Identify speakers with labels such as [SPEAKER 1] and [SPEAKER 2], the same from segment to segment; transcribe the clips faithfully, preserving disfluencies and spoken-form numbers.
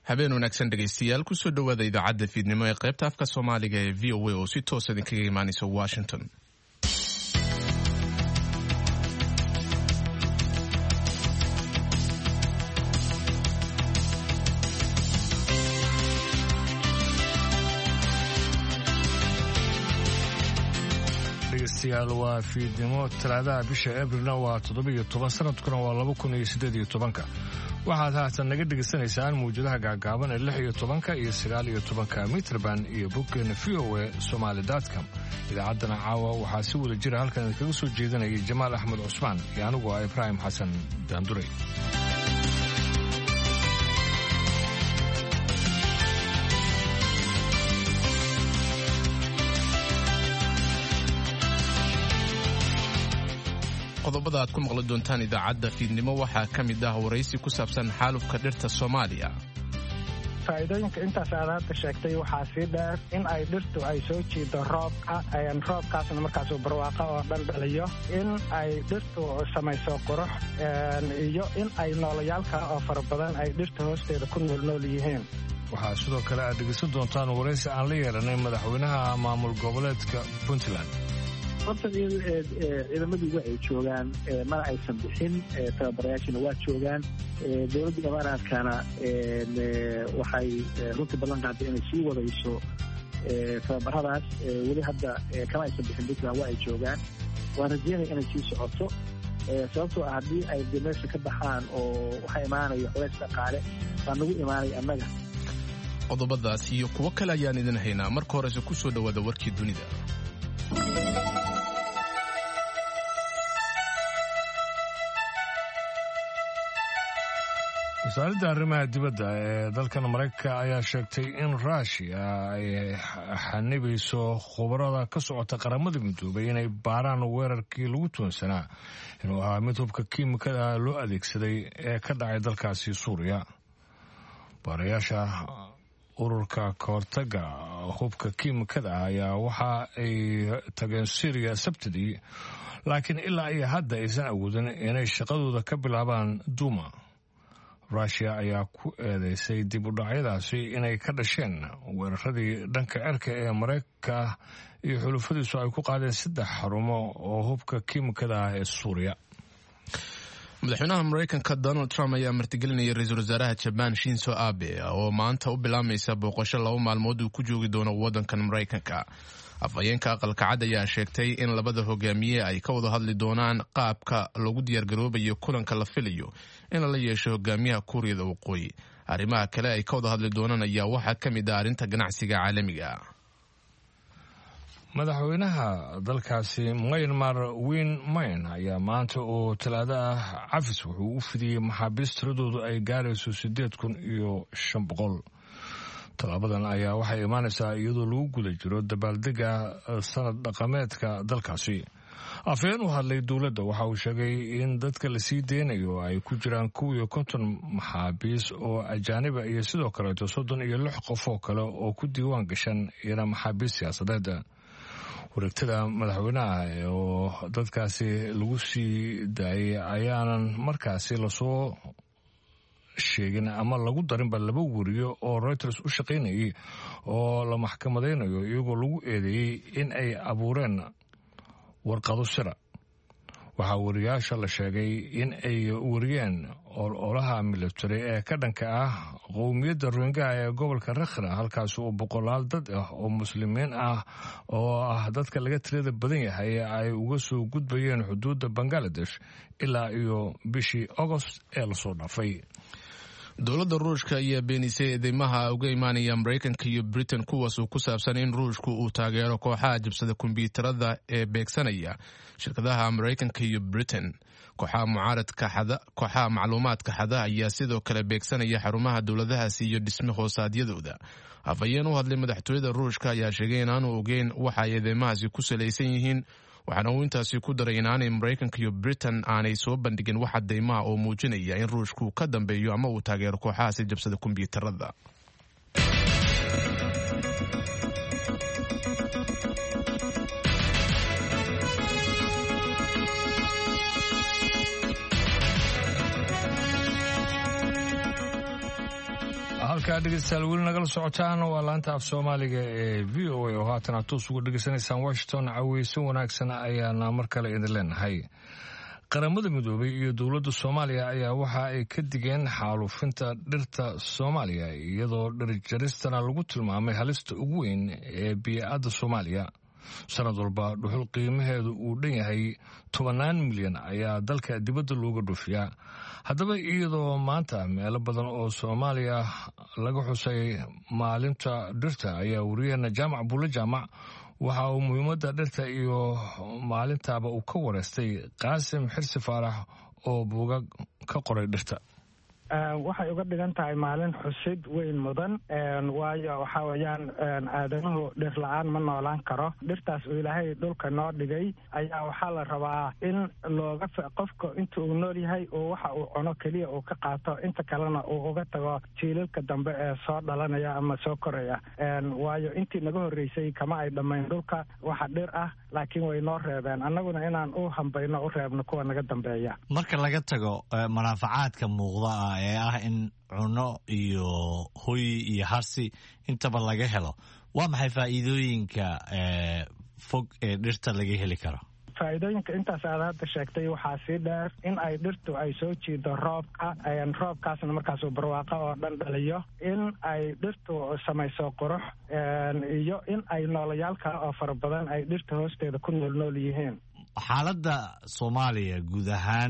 [SPEAKER 1] habeen wanaagsan dhegaystayaal kusoo dhowaada idaacadda fiidnimo ee qaybta afka soomaaliga ee v o a oo si toos idinkaga imaanaysa washington.
[SPEAKER 2] dhegaystayaal waa fiidnimo talaadaha bisha abrilna waa toddobiyo toban sanadkuna waa laba kun iyo siddeed iyo tobanka waxaad haatan naga dhegaysanaysaan mawjadaha gaagaaban ee lix iyo tobanka iyo sagaal iyo tobanka mitrband iyo boggeena v o a somaali dotcom. idaacaddana caawa waxaa si wada jira halkan idinkaga soo jeedanayay jamaal axmed cusmaan iyo anigu ah ibraahim xasan daanduray.
[SPEAKER 1] qodobada aad ku maqli doontaan idaacadda fiidnimo waxaa ka mid ah waraysi ku saabsan xaalufka dhirta Soomaaliya.
[SPEAKER 3] faa'iidooyinka intaas aad hadda sheegtay waxaa sii dheer in ay dhirtu ay soo jiido roobka ayaan roobkaasna markaas uu barwaaqo oo dhan dhaliyo in ay dhirtu samayso qurux iyo in ay noolayaalka oo fara badan ay dhirta hoosteeda ku nool nool yihiin.
[SPEAKER 2] waxaa sidoo kale aad dhegeysan doontaan waraysi aan la yeelanay madaxweynaha maamul goboleedka Puntland.
[SPEAKER 4] horta ciidamadii waxay joogaan mana aysan bixin tababarayaashina waa joogaan dowladda imaaraadkana waxay runtii ballan qaaday inay sii wadayso tababaradaas weli hadda kama aysan bixin puntland waa ay joogaan waan rajeynaya inay sii socoto sababtoo ah haddii ay de meesha ka baxaan oo waxaa imaanaya culays dhaqaale baa nagu imaanaya annaga.
[SPEAKER 1] qodobadaas iyo kuwo kale ayaan idin haynaa marka horese ku soo dhowaada warkii dunida.
[SPEAKER 2] wasaaradda arrimaha dibadda ee dalkan maraykanka ayaa sheegtay in ruushiya ay xanibayso khubarada ka socota qaramada midoobay inay baaraan weerarkii lagu tuunsanaa inuu ahaa mid hubka kiimikada loo adeegsaday ee ka dhacay dalkaasi suuriya. baarayaasha ururka kahortaga hubka kiimikada ayaa waxa ay tageen Syria sabtidii laakiin ilaa iyo hadda aysan awoodin inay shaqadooda ka bilaabaan Duma. ruushia ayaa ku eedeysay dib u dhacyadaasi inay ka dhasheen weeraradii dhanka cirka ee maraykanka iyo xulufadiisu ay ku qaadeen saddex xarumo oo hubka kiimikada ah ee suuriya.
[SPEAKER 1] madaxweynaha maraykanka Donald Trump ayaa martigelinaya ra-iisul wasaaraha Japan Shinzo Abe oo maanta u bilaamaysa booqasho laba maalmood uu ku joogi doono waddankan maraykanka. afhayeenka aqalka cad ayaa sheegtay in labada hogaamiye ay ka wada hadli doonaan qaabka lagu diyaargaroobayo kulanka la filayo in la yeesho hogaamiyaha kuuriyada waqooyi. arrimaha kale ay ka wada hadli doonaan ayaa waxaa ka mid ah arrinta ganacsiga caalamiga.
[SPEAKER 2] madaxweynaha dalkaasi Myanmar Win Myint ayaa maanta oo talaado ah cafis wuxuu u fidiyey maxaabiist tiradoodu ay gaarayso siddeed kun iyo shan boqol. talaabadan ayaa waxay imaanaysaa iyadoo lagu guda jiro dabaaldega sanad dhaqameedka dalkaasi. afhayeen u hadlay dowladda waxa uu sheegay in dadka la sii deynayo ay ku jiraan kow iyo konton maxaabiis oo ajaaniba iyo sidoo kaleeto soddon iyo lix qof oo kale oo ku diiwaan gashan iyana maxaabiis siyaasadeed. wareegtada madaxweynaha oo dadkaasi lagu sii daayay ayaanan markaasi lasoo sheegin ama lagu darinba laba wariyo oo Reuters u shaqaynayay oo la maxkamadeynayo iyagoo lagu eedeeyay in ay abuureen warqado sira. waxaa wariyaasha la sheegay in ay wariyeen ololaha military ee ka dhanka ah qowmiyadda Rohingya ee gobolka Rakhine halkaas oo boqolaal dad ah oo muslimiin ah oo ah dadka laga tirada badan yahay ay uga soo gudbayeen xuduudda Bangladesh ilaa iyo bishii August ee lasoo dhaafay.
[SPEAKER 1] dowladda ruushka ayaa beenisay eedeymaha uga imaanaya maraykanka iyo britain kuwaas oo ku saabsan in ruushku uu taageero kooxaha jabsada kombiyuutarada ee beegsanaya shirkadaha maraykanka iyo britain. kooxaha mucaaradka xada kooxaha macluumaadka xada ayaa sidoo kale beegsanaya xarumaha dowladahaasi iyo dhisme hoosaadyadooda. afhayeen u hadlay madaxtooyada ruushka ayaa sheegay in aanu ogeyn waxa ay eedeymahaasi ku salaysan yihiin waxaana uu intaasi ku daray inaanay maraykanka iyo britain aanay soo bandhigin wax cadeymaha oo muujinaya in ruushku ka dambeeyo ama uu taageero kooxahaasi jabsada kombiyuutarada.
[SPEAKER 2] halkaa dhegeystayaal weli nagala socotaan waa laanta af soomaaliga ee v o a oo haatan aad toos uga dhegeysanaysaan washington caweysan wanaagsan ayaana mar kale idin leenahay. qaramada midoobay iyo dowladda soomaaliya ayaa waxa ay ka digeen xaalufinta dhirta soomaaliya iyadoo dhirjaristana lagu tilmaamay halista ugu weyn ee bii'adda soomaaliya. sanad walba dhuxul qiimaheedu uu dhan yahay tobannaan milyan ayaa dalka dibadda looga dhuufiyaa. haddaba iyadoo maanta meelo badan oo soomaaliya laga xusay maalinta dhirta ayaa wariyaheena jaamac buulle jaamac waxa uu muhiimadda dhirta iyo maalintaaba uu ka wareystay qaasim xirsi faarax oo buuga ka qoray dhirta.
[SPEAKER 3] waxay uga dhigan tahay maalin xusid weyn mudan waayo waxa weeyaan aadanuhu dhir la-aan ma noolaan karo. dhirtaas uu ilaahay dhulka noo dhigay ayaa waxaa la rabaa in looga qofka inta uu nool yahay oo waxa uu cuno keliya uu ka qaato, inta kalena uu uga tago jiilalka dambe ee soo dhalanaya ama soo koraya. waayo intii naga horreysay kama ay dhammayn dhulka waxa dhir ah, laakiin way noo reebeen. annaguna inaan u hambayno u reebno kuwa naga dambeeya.
[SPEAKER 5] marka laga tago manaafacaadka muuqda ah ee ah in cuno iyo hoy iyo harsi intaba laga helo, waa maxay faa'iidooyinka fog ee dhirta laga heli karo?
[SPEAKER 3] faa'iidooyinka intaas aad hadda sheegtay waxaa sii dheer in ay dhirtu ay soo jiido roobka, roobkaasna markaasuu barwaaqo oo dhan dhaliyo, in ay dhirtu samayso qurux, iyo in ay noolayaal kale oo fara badan ay dhirta hoosteeda ku nool nool yihiin.
[SPEAKER 5] xaaladda soomaaliya guud ahaan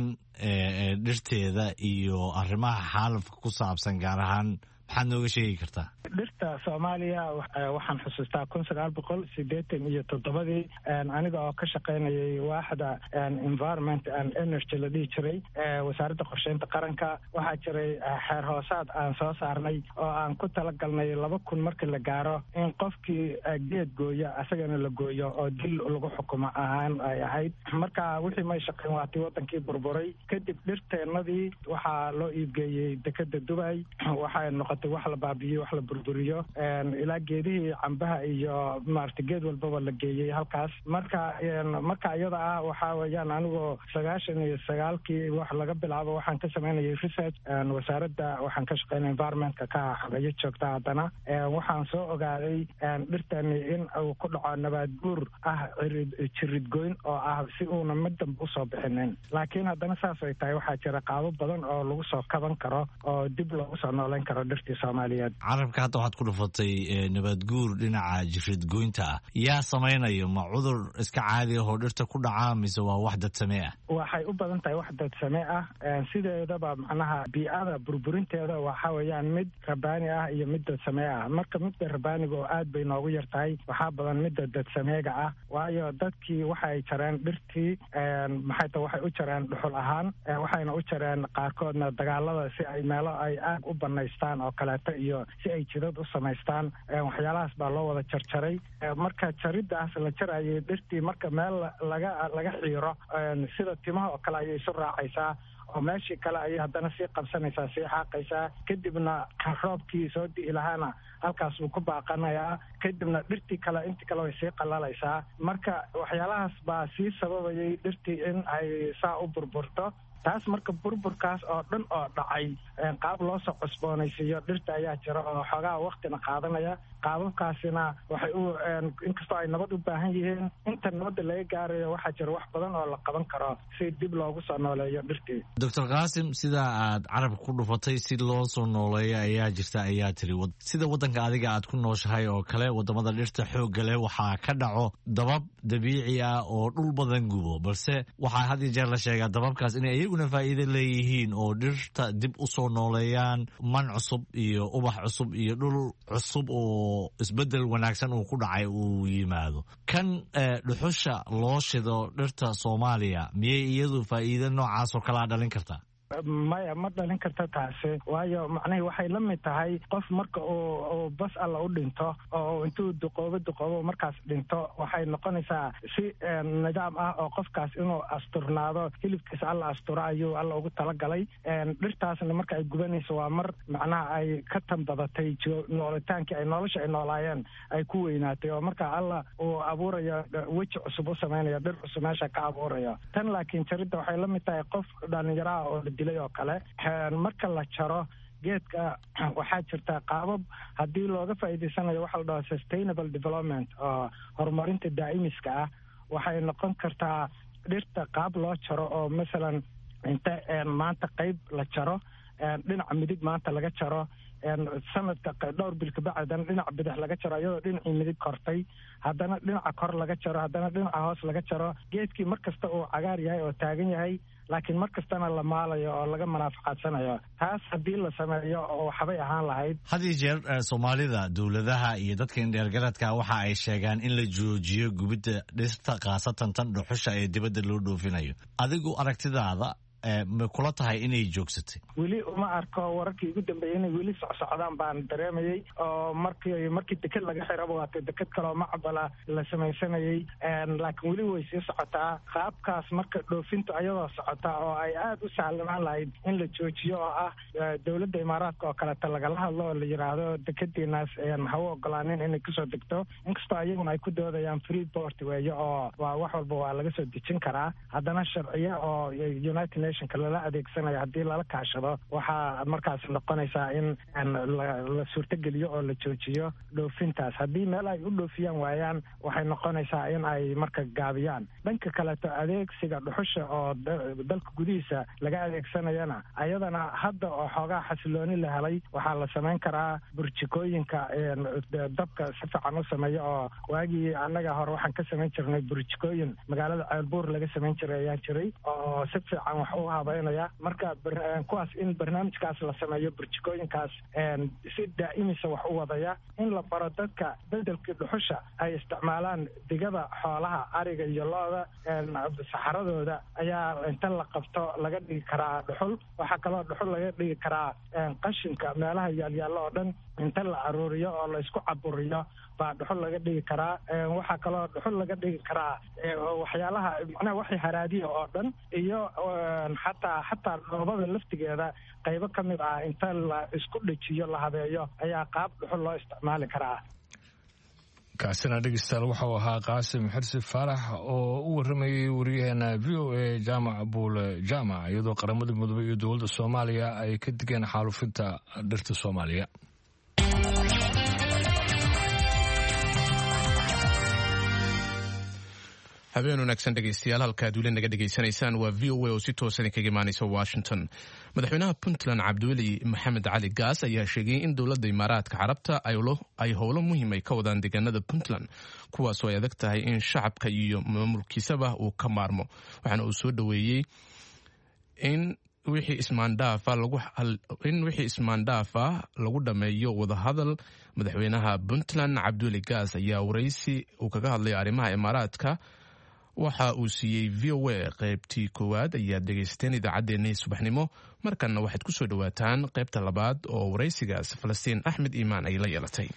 [SPEAKER 5] dhirteeda iyo arrimaha xaalafka ku saabsan gaar ahaan maxaad nooga sheegi kartaa?
[SPEAKER 3] dhirta soomaaliya waxaan xusuustaa kun sagaal boqol sideetan iyo toddobadii aniga oo ka shaqaynayay waaxda environment and energy la dhihi jiray wasaaradda qorsheynta qaranka. waxaa jiray xeer hoosaad aan soo saarnay oo aan ku talagalnay laba kun markii la gaaro in qofkii geed gooya asagana la gooyo oo dil lagu xukumo ahaan ay ahayd. marka wixii may shaqayn waatii wadankii burburay. kadib dhirteennadii waxaa loo iibgeeyey dekeda Dubai, waxay noqotay wax la baabiyo wax la burburiyo, ilaa geedihii cambaha iyo maarta geed walbaba la geeyey halkaas. marka marka iyada ah waxaa weeyaan anigoo sagaashan iyo sagaalkii wax laga bilaabo waxaan ka samaynayay research wasaaradda, waxaan ka shaqaynay environmentka ka xagayo joogta. haddana waxaan soo ogaaday dhirtani in uu ku dhaco nabaad guur ah, jiridgoyn oo ah si uuna mid dambe usoo bixinin. laakiin haddana saas ay tahay waxaa jira qaabo badan oo lagu soo kaban karo oo dib loogu soo nooleyn karo dhirtii soomaaliyeed.
[SPEAKER 5] carabka hadda waxaad ku dhufatay nabaadguur dhinaca jiridgoynta ah, yaa samaynayo? ma cudur iska caadi ahoo dhirta ku dhaca mise waa wax dadsamee ah?
[SPEAKER 3] waxay u badan tahay wax dadsamee ah. sideedaba macnaha bii'ada burburinteeda waxa weeyaan mid rabaani ah iyo mid dadsamee ah. marka midda rabaaniga oo aad bay noogu yar tahay, waxaa badan midda dadsameega ah. waayo dadkii waxay jareen dhirtii, maxay tahay waxay u jareen dhuxul ahaan, waxayna u jareen qaarkoodna dagaalada si ay meelo ay aag u banaystaan oo kaleeto iyo si ay jidad u samaystaan. waxyaalahaas baa loo wada jarjaray. marka jariddaas la jarayay dhirtii marka meel laga laga xiiro sida timaha oo kale ayay isu raacaysaa oo meeshii kale ayay haddana sii qabsanaysaa, sii xaaqaysaa. kadibna roobkii soo di'i lahaana halkaas wuu ku baaqanayaa. kadibna dhirtii kale intii kale way sii qallalaysaa. marka waxyaalahaas baa sii sababayay dhirtii in ay saa u burburto. taas marka burburkaas oo dhan oo dhacay, qaab loo soo cusboonaysiiyo dhirta ayaa jira oo xoogaa waktina qaadanaya. qaababkaasina waxay u inkastoo ay nabad u baahan yihiin, inta nabadda laga gaarayo waxaa jira wax badan oo la qaban karo si dib loogu soo nooleeyo dhirtii.
[SPEAKER 5] doctor qaasim, sidaa aad carabka ku dhufatay si loo soo nooleeyo ayaa jirta ayaa tiri. sida waddanka adiga aad ku nooshahay oo kale, wadamada dhirta xoogga leh waxaa ka dhaco dabab dabiici ah oo dhul badan gubo, balse waxaa had iyo jeer la sheegaa dababkaas inay iyaguna faa'iido leeyihiin oo dhirta dib u soo nooleeyaan, man cusub iyo ubax cusub iyo dhul cusub oo isbedel wanaagsan uu ku dhacay uu yimaado. kan dhuxusha loo shido dhirta Soomaaliya miyay iyadu faa'iido noocaas oo kalaa dhalin kartaa?
[SPEAKER 3] maya ma dhalin karta taasi. waayo macnihii waxay la mid tahay qof marka uu bas alla u dhinto oo intuu duqoobo duqoobo markaas dhinto, waxay noqonaysaa si nidaam ah oo qofkaas inuu asturnaado, hilibkiisa alla asturo ayuu alla ugu talagalay. dhirtaasna marka ay gubanayso waa mar macnaha ay ka tanbadatay noolitaankii ay nolosha ay noolaayeen ay ku weynaatay, oo marka alla uu abuurayo weji cusub u samaynayo, dhir cusub meesha ka abuurayo. tan laakiin jaridda waxay la mid tahay qof dhalinyaraha oo dilay oo kale. marka la jaro geedka waxaa jirta qaabab haddii looga faa'iidaysanayo waxa la dhaho sustainable development oo horumarinta daa'imiska ah waxay noqon kartaa dhirta qaab loo jaro oo masalan inta maanta qayb la jaro dhinaca midig maanta laga jaro sanadka dhowr bil kabacdan dhinaca bidix laga jaro iyadoo dhinacii midig kortay haddana dhinaca kor laga jaro haddana dhinaca hoos laga jaro geedkii mar kasta uu cagaar yahay oo taagan yahay laakiin mar kastana la maalayo oo laga manaafacadsanayo taas haddii la sameeyo oo waxbay ahaan lahayd.
[SPEAKER 5] had iyo jeer soomaalida dowladaha iyo dadka indheergaradka waxa ay sheegaan in la joojiyo gubidda dhirta khaasatan tan dhuxusha ee dibadda loo dhoofinayo. adigu aragtidaada ma kula tahay inay joogsatay?
[SPEAKER 3] weli uma arko wararkii ugu dambeeyey inay weli socsocdaan baan dareemayey oo markii markii deked laga xiraba waata deked kaloo macbala la samaysanayey laakiin weli way sii socotaa qaabkaas marka dhoofintu ayadoo socota oo ay aada u sahlanaan lahayd in la joojiyo oo ah dowladda imaaraadka oo kaleeta lagala hadlo oo la yidhaahdo dekediinaas ha u ogolaanin inay kusoo degto inkastoo ayaguna ay ku doodayaan free port weeye oo waa wax walba waa laga soo dejin karaa haddana sharciyo oo united nations lala adeegsanayo haddii lala kaashado waxaa markaas noqonaysaa in la suurtogeliyo oo la joojiyo dhoofintaas haddii meel ay u dhoofiyaan waayaan waxay noqonaysaa in ay marka gaabiyaan. dhanka kaleeto adeegsiga dhuxusha oo dalka gudihiisa laga adeegsanayana ayadana hadda oo xoogaa xasilooni la helay waxaa la samayn karaa burjikooyinka dabka si fiican u sameeya oo waagii annaga hore waxaan ka samayn jirnay burjikooyin magaalada ceelbuur laga samayn jiray ayaan jiray oo si fiican wax u habeynaya marka kuwaas in barnaamijkaas la sameeyo burjikooyinkaas si daa'imisa wax u wadaya in la baro dadka bedelkii dhuxusha ay isticmaalaan digada xoolaha ariga iyo looda saxaradooda ayaa inta la qabto laga dhigi karaa dhuxul waxaa kaloo dhuxul laga dhigi karaa qashinka meelaha yaalyaallo oo dhan inta la aruuriyo oo la isku caburiyo baa dhuxul laga dhigi karaa waxaa kaloo dhuxul laga dhigi karaa waxyaalaha macnaha waxay haraadiya oo dhan iyo xataa xataa dhoobada laftigeeda qaybo ka mid ah inta la isku dhejiyo la habeeyo ayaa qaab dhuxul loo isticmaali karaa.
[SPEAKER 2] kaasina dhegeystayaal waxau ahaa qaasim xirsi faarax oo u waramayay wariyaheena v o a jaamac buule jaamac iyadoo qaramada midoobey iyo dowladda soomaaliya ay ka digeen xaalufinta dhirta soomaaliya.
[SPEAKER 1] habeen wanaagsan dhegeystayaal halkaad weli naga dhegaysanaysaan waa v o a oo si toosan kaga imaanaysa washington. madaxweynaha puntland cabdiweli maxamed cali gaas ayaa sheegay in dowladda imaaraadka carabta ay howlo muhiim ay ka wadaan deegaanada puntland kuwaasoo ay adag tahay in shacabka iyo maamulkiisaba uu ka maarmo waxaana uu soo dhoweeyey in wixii ismaandhaafa lagu dhammeeyo wadahadal. madaxweynaha puntland cabdiweli gaas ayaa waraysi uu kaga hadlay arrimaha imaaraadka waxa uu siiyey v o a qaybtii koowaad ayaad dhegaysteen idaacaddeenii subaxnimo markanna waxaad ku soo dhowaataan qaybta labaad oo waraysigaas falastiin axmed iimaan ay la yeelatay.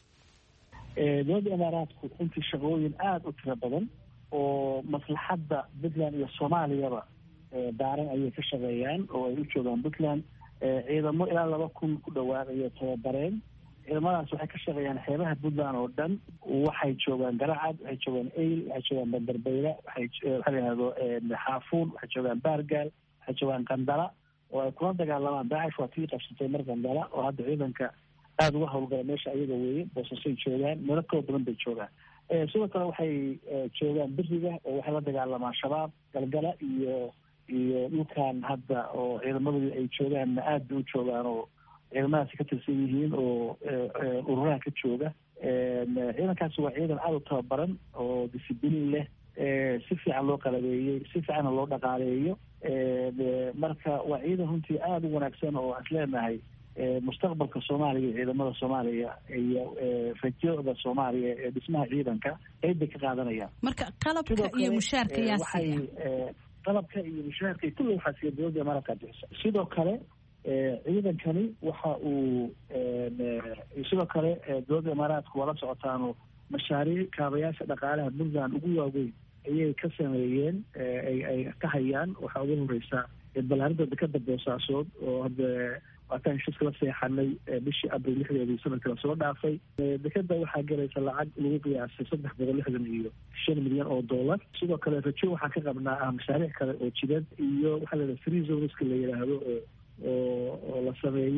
[SPEAKER 4] dowladda imaaraadku runtii shaqooyin aada u tiro badan oo maslaxadda puntland iyo soomaaliyaba daaran ayay ka shaqeeyaan oo ay u joogaan puntland ciidamo ilaa laba kun ku dhawaaqayo tababareen. ciidamadaas waxay ka shaqeeyaan xeebaha puntland oo dhan waxay joogaan garacad waxay joogaan eyl waxay joogaan bandarbayla waxaa layihahdo xaafuun waxay joogaan baargaal waxay joogaan qandala oo ay kula dagaalamaan daacish waa tii qabsatay mar qandala oo hadda ciidanka aada uga howlgala meesha ayaga weeye boosasay joogaan meelo kala badan bay joogaan. sidoo kale waxay joogaan beriga oo waxay la dagaalamaan shabaab galgala iyo iyo dhulkan hadda oo ciidamadooda ay joogaanna aada bay u joogaan oo ciidamadaasi ka tirsan yihiin oo ururaha ka jooga. ciidankaasi waa ciidan aada u tababaran oo discibliin leh si fiican loo qalabeeyey si fiicanna loo dhaqaaleeyo marka waa ciidan runtii aada u wanaagsan oo aan isleenahay mustaqbalka soomaaliya iyo ciidamada soomaaliya iyo rajada soomaaliya ee dhismaha ciidanka qeyb bay ka qaadanayaan.
[SPEAKER 6] marka qalabka iyo mushaarka yaa siiya
[SPEAKER 4] qalabka iyo mushaarka kulli waxaa siiya dowladda imaaraadka bixisa. sidoo kale ciidankani waxa uu sidoo kale dowladda imaaraadku waa la socotaano mashaariic kaabayaasha dhaqaalaha puntland ugu waaweyn ayay ka sameeyeen ay ka hayaan. waxaa ugu horeysa balaarinta dekada boosaasood oo hadda waataan heshiiska la seexanay bishii abril lixdeedii sanadkii lasoo dhaafay. dekada waxaa galaysa lacag lagu qiyaasay saddex boqol lixdan iyo shan milyan oo dollar. sidoo kale rajo waxaan ka qabnaa ah mashaariic kale oo jidad iyo waxaa la free zoneska la yidhaahdo oo oo la sameeyo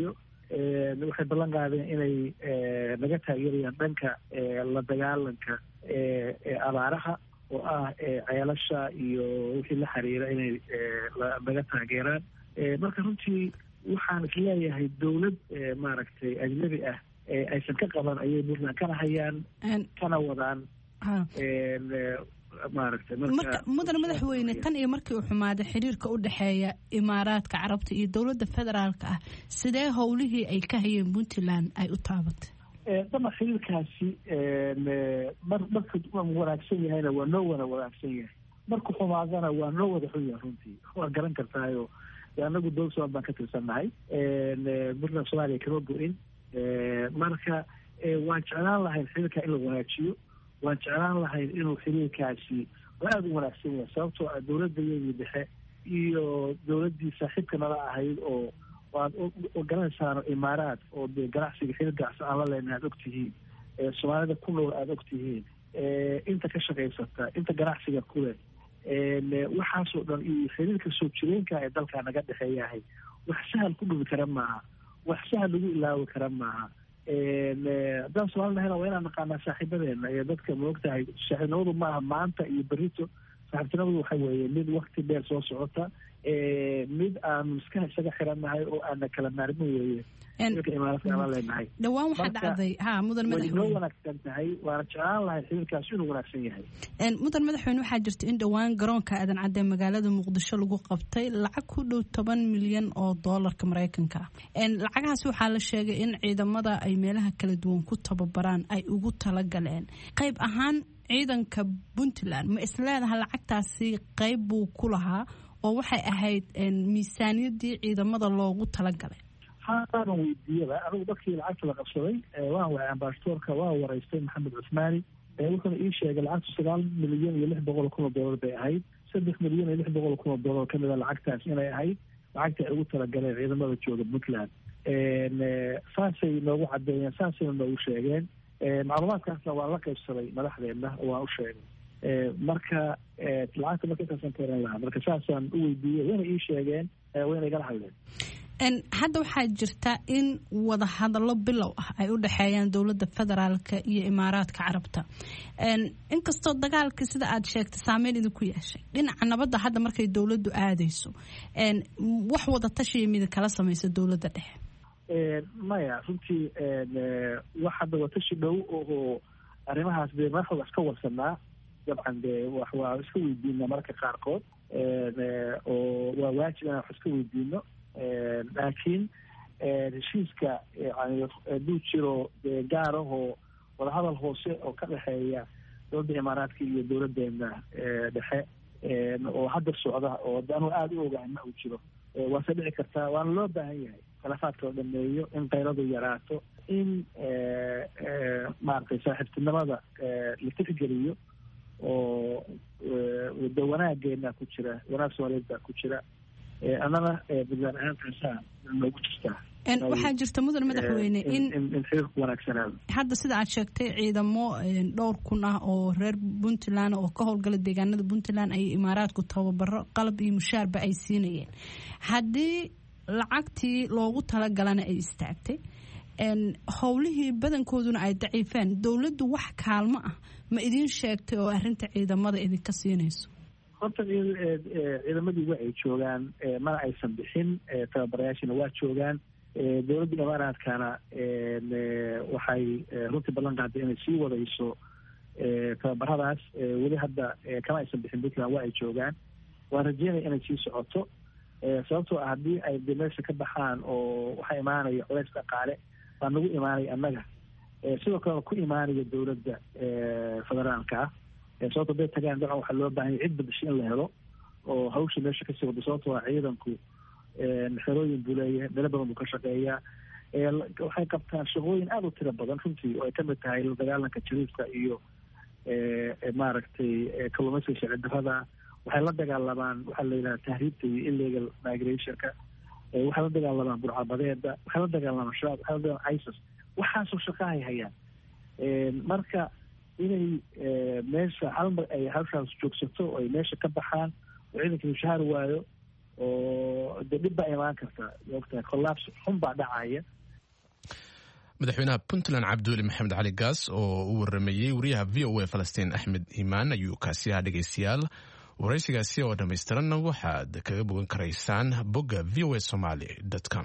[SPEAKER 4] waxay ballan qaadeen inay naga taageerayaan dhanka la dagaalanka abaaraha oo ah ceelasha iyo wixii la xiriira inay naga taageeraan marka runtii waxaan isleeyahay dawlad maaragtay ajnabi ah aysan ka qaban ayay puntland kana hayaan kana wadaan maaragtay
[SPEAKER 6] marka mudan madaxweyne tan iyo markii uu xumaaday xiriirka u dhexeeya imaaraadka carabta iyo dowladda federaalka ah sidee howlihii ay ka hayeen puntland ay u taabatay
[SPEAKER 4] dama xiriirkaasi mar marka wanaagsan yahayna waa noo wada wanaagsan yahay marku xumaadana waa noo wada xun yahay runtii waa garan kartaayo anagu dowlad somaal baan ka tirsannahay puntland soomaaliya kama go-in marka waan jeclaan lahayn xiriirkaa in la wanaajiyo waan jeclaan lahayn inuu xiriirkaasi aada u wanaagsan yahay sababtoo ah dowladda iyadii dhexe iyo dowladdii saaxiibka nala ahayd oo waad garanaysaano imaaraad oo dee ganacsiga xiriir ganacsi aan la leenahay aada og tihiin soomaalida ku nool aada og tihiin inta ka shaqaysata inta ganacsiga kuleh waxaasoo dhan iyo xiriirka soo jireenka ee dalkaa naga dhexeeyahay wax sahal ku dhubi kara maaha wax sahal lagu ilaawi kara maaha haddaan soomali nahayna waa inaan naqaanaa saaxiibadeena iyo dadka maogtahay saaxiibnimadu maaha maanta iyo berito saaxiibtinimadu waxa weeye mid wakti dheer soo socota mid aan miskaha isaga xirannahay oo aana kala maarmin weeye leenahay
[SPEAKER 6] dhawaan waxaa dhacday ha mudan
[SPEAKER 4] madaxweyne way wanaagsan tahay waana jeclaan lahay xiriirkaas inuu wanaagsan yahay
[SPEAKER 6] mudan madaxweyne waxaa jirta in dhowaan garoonka aadan cadde magaalada muqdisho lagu qabtay lacag ku dhow toban milyan oo doolarka maraykanka ah lacagahaas waxaa la sheegay in ciidamada ay meelaha kala duwan ku tababaraan ay ugu talagaleen qayb ahaan ciidanka puntland ma isleedaha lacagtaasi qayb buu ku lahaa oo waxay ahayd miisaaniyadii ciidamada loogu talagalay
[SPEAKER 4] haaban weydiiyaba anigu dadkii lacagta la qabsaday waan waay ambasadoorka waa waraystay maxamed cusmaani wuxuuna ii sheegay lacagtu sagaal milyan iyo lix boqol kun oo doolar bay ahayd saddex milyan iyo lix boqol kun oo doolar kamid a lacagtaas inay ahayd lacagta ay ugu talagaleen ciidamada jooga puntland saasay noogu cadeeyeen saasayna noogu sheegeen macluumaadkaasna waan la qaybsaday madaxdeena oo waan u sheegay marka lacagta marka intaasan ka oran lahaa marka saasaan u weydiiyey wayna ii sheegeen wayna igala hadleen
[SPEAKER 6] hadda waxaa jirta in wada hadallo bilow ah ay u dhexeeyaan dowladda federaalka iyo imaaraadka carabta inkastoo dagaalkii sida aad sheegtay saameyn idinku yeeshay dhinaca nabadda hadda markay dowladdu aadayso wax wada tashiya mida kala samaysa dowladda dhexe
[SPEAKER 4] maya runtii wax hadda watashi dhow oo arrimahaas dee madaxooda iska warsanaa dabcan dee wax waa iska weydiina mararka qaarkood oo waa waajib inaan wax iska weydiino laakiin heshiiska yani hadduu jiro gaar ahoo wadahadal hoose oo ka dhexeeya dowladda imaaraadka iyo dowladeena dhexe oo hadda socda oo anuu aada u ogahay ma uu jiro waase dhici kartaa waana loo baahan yahay khilaafaadka la dhameeyo in qayladu yaraato in maaragtay saaxiibtinimada la tixgeliyo oo wada wanaageena ku jira wanaag soomaaliyeed baa ku jira annana buntland ahaantaasaa noogu jirtaa
[SPEAKER 6] waxaa jirta mudan madaxweyne in
[SPEAKER 4] in xiriirku wanaagsanaado
[SPEAKER 6] hadda sida aad sheegtay ciidamo dhowr kun ah oo reer puntland oo ka howlgala deegaanada puntland ay imaaraadku tababaro qalab iyo mushaarba ay siinayeen haddii lacagtii loogu talagalana ay istaagtay howlihii badankooduna ay daciifeen dowladdu wax kaalmo ah ma idiin sheegtay oo arrinta ciidamada idinka siinayso
[SPEAKER 4] horta ciidamadii wa ay joogaan mana aysan bixin tababarayaashina waa joogaan dowladda imaaraadkana waxay runtii ballan qaaday inay sii wadayso tababaradaas weli hadda kama aysan bixin puntland waa ay joogaan waan rajeynaya inay sii socoto sababtoo ah haddii ay de meesha ka baxaan oo waxaa imaanaya culays dhaqaale baa nagu imaanaya annaga sidoo kalena ku imaanaya dowladda federaalka ah sababto haday tagaan dacan waxaa loo baahanya cid badasho in la helo oo hawsha meesha kasii wado sababto a ciidanku xerooyin buu leeyahay meelo badan buu ka shaqeeyaa waxay qabtaan shaqooyin aada u tiro badan runtii oo ay kamid tahay la dagaalanka jariifka iyo maaragtay kalluumaysiga sharci darrada waxay la dagaalamaan waxaa la yidhaha tahriibta iyo illegal migrationka waxay la dagaalamaan burcabadeeda waxay la dagaalamaan shabaab waxay la dagaalamaan isis waxaasoo shaqahay hayaan marka inay meesha hal mar ay hawshaas joogsato oo ay meesha ka baxaan oo ciidanka mushahaar waayo oo dee dhib baa imaan karta maogtahay collapse xun baa dhacaya
[SPEAKER 1] madaxweynaha puntland cabduuli maxamed cali gaas oo u waramayey wariyaha v o a falastiin axmed iimaan ayuu kaasi ahaa dhegaystayaal waraysigaasi oo dhammaystiranna waxaad kaga bogan karaysaan bogga v o a somaly com.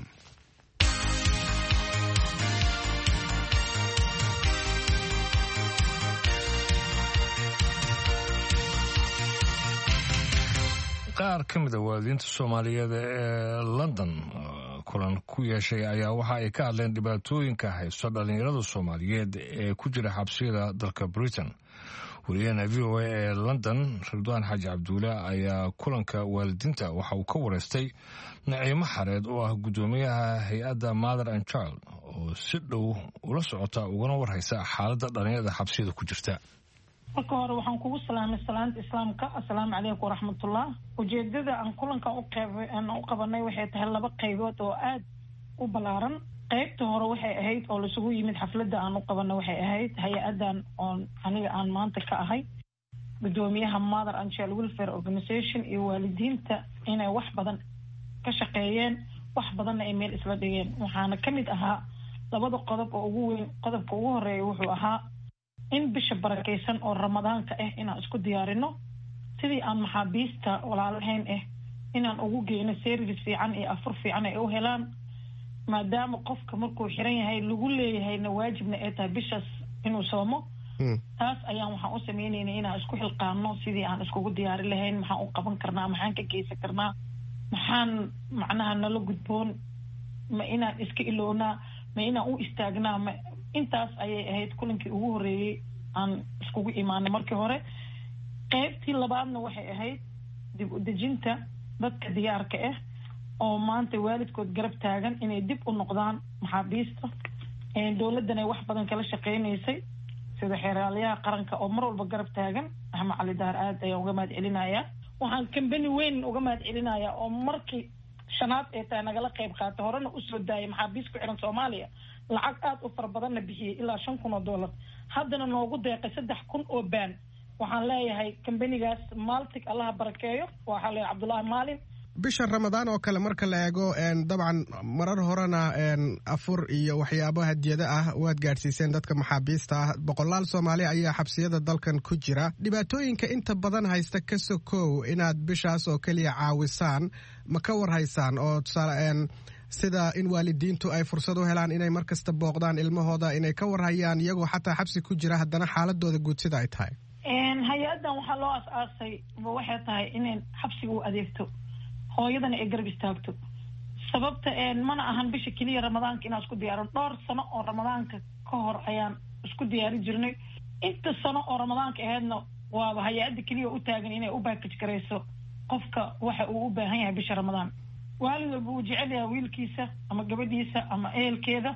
[SPEAKER 2] qaar ka mid a waalidiinta soomaaliyeed ee london kulan ku yeeshay ayaa waxa ay ka hadleen dhibaatooyinka haysto dhallinyarada soomaaliyeed ee ku jira xabsiyada dalka britain. wariyahana v o a ee london ridwaan xaaji cabduule ayaa kulanka waalidiinta waxa uu ka wareystay naciimo xareed oo ah guddoomiyaha hay-adda mother and child oo si dhow ula socota ugana warhaysa xaaladda dhallinyarada xabsiyada ku jirta.
[SPEAKER 7] marka hore waxaan kugu salaamay salaanta islaamka assalaamu calaykum waraxmatullah. ujeedada aan kulankan u qeyb aan u qabanay waxay tahay laba qaybood oo aad u ballaaran. qaybta hore waxay ahayd oo laisugu yimid xafladda aan u qabanay waxay ahayd hay-adan oon aniga aan maanta ka ahay guddoomiyaha mother and child welfare organization iyo waalidiinta inay wax badan ka shaqeeyeen wax badanna ay meel isla dhigeen. waxaana ka mid ahaa labada qodob oo ugu weyn. qodobka ugu horeeya wuxuu ahaa in bisha barakaysan oo ramadaanka ah inaan isku diyaarino sidii aan maxaabiista walaalahayn ah inaan ugu geyno service fiican iyo afur fiican ay u helaan maadaama qofka markuu xiran yahay lagu leeyahayna waajibna ay tahay bishaas inuu soomo. taas ayaan waxaan u sameynayna inaan isku xilqaano sidii aan iskugu diyaari lahayn maxaan u qaban karnaa maxaan ka geysan karnaa maxaan macnaha nala gudboon ma inaan iska ilownaa ma inaan u istaagnaa ma intaas ayay ahayd kulankii ugu horeeyey aan iskugu imaanay markii hore. qaybtii labaadna waxay ahayd dib u dejinta dadka diyaarka ah oo maanta waalidkood garab taagan inay dib u noqdaan maxaabiista. dowladdan ay wax badan kala shaqeynaysay sida xeeraalyaha qaranka oo mar walba garab taagan axmed cali daar aad ayaan uga mahad celinayaa. waxaan kambani weyn uga mahad celinayaa oo markii shanaad ee tahay nagala qayb qaatay horena usoo daayay maxaabiis ku xiran soomaaliya lacag aad u fara badanna bixiyey ilaa shan kun oo dollar haddana noogu deeqay saddex kun oo baan. waxaan leeyahay kambanigaas maaltig allaha barakeeyo waxaa leeyahay cabdullaahi maalin.
[SPEAKER 8] bisha ramadaan oo kale marka la eego dabcan marar horena afur iyo waxyaabo hadiyada ah waad gaadhsiiseen dadka maxaabiista ah. boqolaal soomaali ayaa xabsiyada dalkan ku jira. dhibaatooyinka inta badan haysta ka sokow inaad bishaas oo keliya caawisaan ma ka warhaysaan oo tusaale sida in waalidiintu ay fursad u helaan inay mar kasta booqdaan ilmahooda inay ka warhayaan iyagoo xataa xabsi ku jira haddana xaaladooda guud sida ay tahay.
[SPEAKER 7] hay-adan waxaa loo as-aasay waxay tahay inay xabsiga u adeegto hooyadana ay garab istaagto. sababta mana ahan bisha keliya ramadaanka inaan isku diyaarin. dhowr sano oo ramadaanka ka hor ayaan isku diyaarin jirnay. inta sano oo ramadaanka ahaydna waaba hay-adda keliya u taagan inay u baakaj garayso qofka waxa uu u baahan yahay bisha ramadaan. waalid walba uu jecel yahay wiilkiisa ama gabadhiisa ama ehelkeeda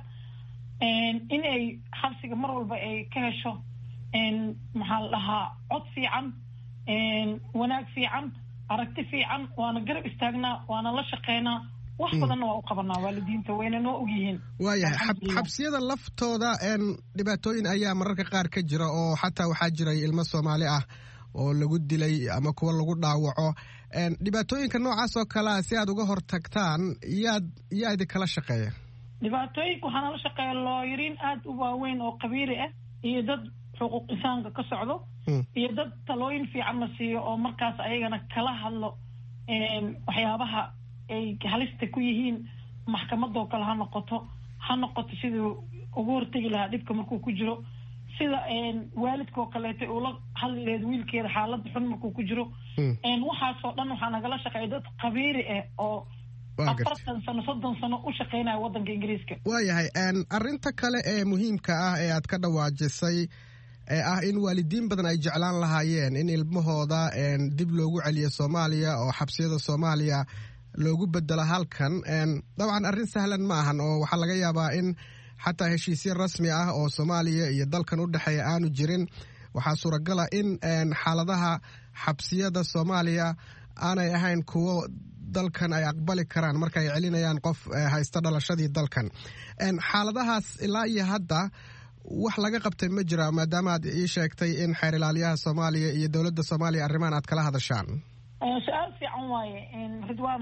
[SPEAKER 7] inay xabsiga mar walba ay ka hesho maxaa la dhahaa cod fiican wanaag fiican aragti fiican. waana garab istaagnaa waana la shaqeynaa wax badanna waa u qabanaa waalidiinta wayna noo ogyihiin.
[SPEAKER 8] waayahay xabsiyada laftooda dhibaatooyin ayaa mararka qaar ka jira oo xataa waxaa jiray ilmo soomaali ah oo lagu dilay ama kuwa lagu dhaawaco. dhibaatooyinka noocaas oo kalea si aad uga hortagtaan yaad yaa idinkala shaqeeya?
[SPEAKER 7] dhibaatooyinka waxaa nala shaqeeya looyariin aada u waaweyn oo qabiiri ah iyo dad xuquuq insaanka ka socdo iyo dad talooyin fiican la siiyo oo markaas ayagana kala hadlo waxyaabaha ay halista ku yihiin maxkamadoo kale ha noqoto ha noqoto siduu ugu hortegi lahaa dhibka markuu ku jiro sida waalidkoo kaleeto ula hadli laheed wiilkeeda xaalada xun markuu ku jiro. waxaasoo dhan waxaa nagala shaqeeya dad qabiiri ah oo afartan sano soddon sano u shaqeynaya wadanka ingiriiska.
[SPEAKER 8] waayahay arrinta kale ee muhiimka ah ee aad ka dhawaajisay ee ah in waalidiin badan ay jeclaan lahaayeen in ilmahooda dib loogu celiyo soomaaliya oo xabsiyada soomaaliya loogu bedelo halkan. dabcan arrin sahlan ma ahan oo waxaa laga yaabaa in xataa heshiisyo rasmi ah oo soomaaliya iyo dalkan u dhexeeya aanu jirin. waxaa suuragala in xaaladaha xabsiyada soomaaliya aanay ahayn kuwo dalkan ay aqbali karaan marka ay celinayaan qof haysta dhalashadii dalkan. xaaladahaas ilaa iyo hadda wax laga qabtay ma jira maadaama aad ii sheegtay in xeer ilaaliyaha soomaaliya iyo dowladda soomaaliya arrimahan aad kala hadashaan?
[SPEAKER 7] su-aal fiican waaye ridwaanow.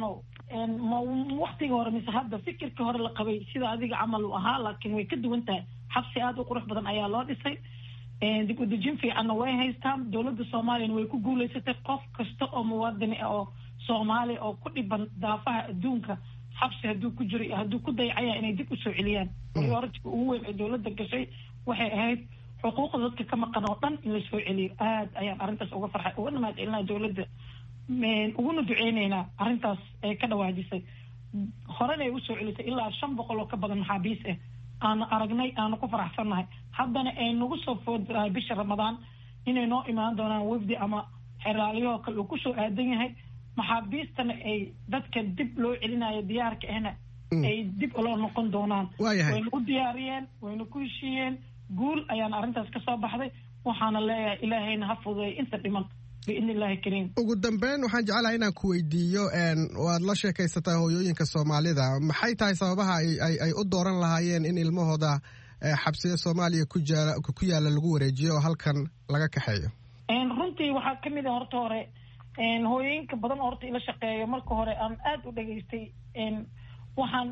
[SPEAKER 7] waktigii hore mise hadda fikirkii hore la qabay sida adiga camal u ahaa laakiin way ka duwan tahay xabsi aada u qurux badan ayaa loo dhisay dib u dejin fiicanna way haystaan dowladda soomaaliyana way ku guulaysatay qof kasta oo muwaadini ah oo soomaali oo ku dhiban daafaha adduunka xabsi hadduu ku jiro iyo hadduu ku dayacaya inay dib usoo celiyaan prioritiga ugu weyn ee dowladda gashay waxay ahayd xuquuqda dadka ka maqan oo dhan in la soo celiyo aad ayaan arrintaas uga farxay ugana mahad celinaa dowladda uguna duceyneynaa arrintaas ay ka dhawaajisay horena ay usoo celisay ilaa shan boqol oo ka badan maxaabiis ah aanu aragnay aanu ku faraxsannahay haddana ay nagu soo foodirahay bisha ramadaan inay noo imaan doonaan wafdi ama xeraaliyahoo kale uu kusoo aadan yahay maxaabiistana ay dadka dib loo celinayo diyaarka ahna ay dib loo noqon doonaan wayna u diyaariyeen wayna ku heshiiyeen guul ayaan arrintaas ka soo baxday waxaana leeyahay ilaahayna ha fududeey inta dhiman biidni illaahi kariim
[SPEAKER 8] ugu dambeyn waxaan jeclahay inaan ku weydiiyo waad la sheekaysataa hooyooyinka soomaalida maxay tahay sababaha ay u dooran lahaayeen in ilmahooda xabsiga soomaaliya ku yaala lagu wareejiyo oo halkan laga kaxeeyo
[SPEAKER 7] runtii waxaa ka mid a horta hore hooyooyinka badan horta ila shaqeeyo marka hore aan aada u dhageystay waxaan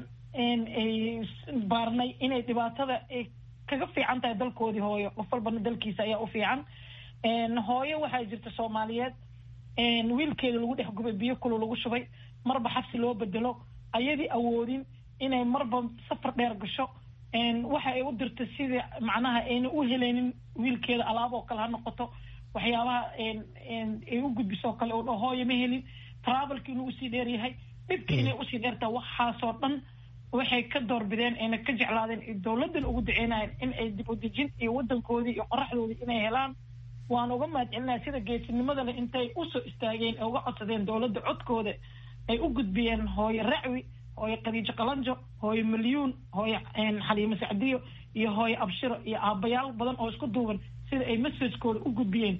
[SPEAKER 7] baarnay inay dhibaatada ay kaga fiican tahay dalkoodii hooyo qof walbana dalkiisa ayaa u fiican hooyo waxaa jirta soomaaliyeed wiilkeeda lagu dhex gubay biyo kulu lagu shubay marba xabsi loo bedelo ayadii awoodin inay marba safar dheer gasho waxa ay u dirta sidii macnaha ayna u helaynin wiilkeeda alaaboo kale ha noqoto waxyaabaha ay u gudbiso kale oo dha hooyo ma helin travelki inuu usii dheer yahay dhibka inay usii dheertaa waxaasoo dhan waxay ka doorbideen ayna ka jeclaadeen dowladdan ugu duceynayeen in ay dib u dejin iyo wadankoodii iyo qoraxdoodii inay helaan waan uga mahad celinaya sida geesinimadana intay usoo istaageen ee uga codsadeen dowladda codkooda ay u gudbiyeen hooyo racwi hooyo khadiijo qalanjo hooyo milyuun hooyo xaliimo sacdiyo iyo hooyo abshiro iyo aabbayaal badan oo isku duuban sida ay messagekooda u gudbiyeen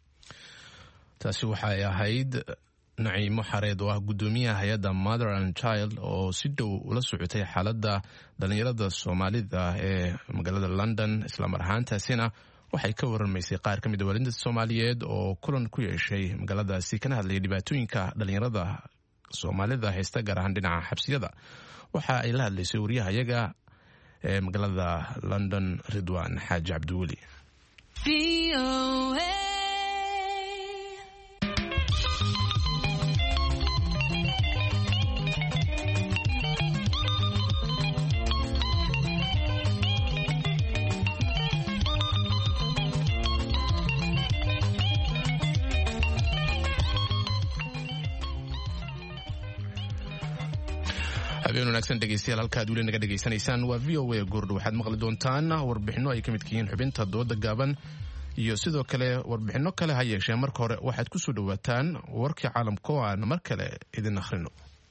[SPEAKER 1] taasi waxay ahayd naciimo xareed oo ah guddoomiyaha hay-adda mother and child oo si dhow ula socotay xaaladda dhallinyarada soomaalida ee magaalada london islamar ahaantaasina waxay ka waramaysay qaar ka mid a waalidinta soomaaliyeed oo kulan ku yeeshay magaaladaasi kana hadlayay dhibaatooyinka dhallinyarada soomaalida haysta gaar ahaan dhinaca xabsiyada waxa ay la hadlaysay wariyahayaga ee magaalada london ridwaan xaaji cabdiweli habeen wanaagsan dhegeystayaal halkaad weli naga dhegaysanaysaan waa v o a goordho waxaad maqli doontaan warbixinno ay ka midka yihiin xubinta dooda gaaban iyo sidoo kale warbixinno kale ha yeeshee marka hore waxaad ku soo dhowaataan warkii caalamka oo aan mar kale idin akhrino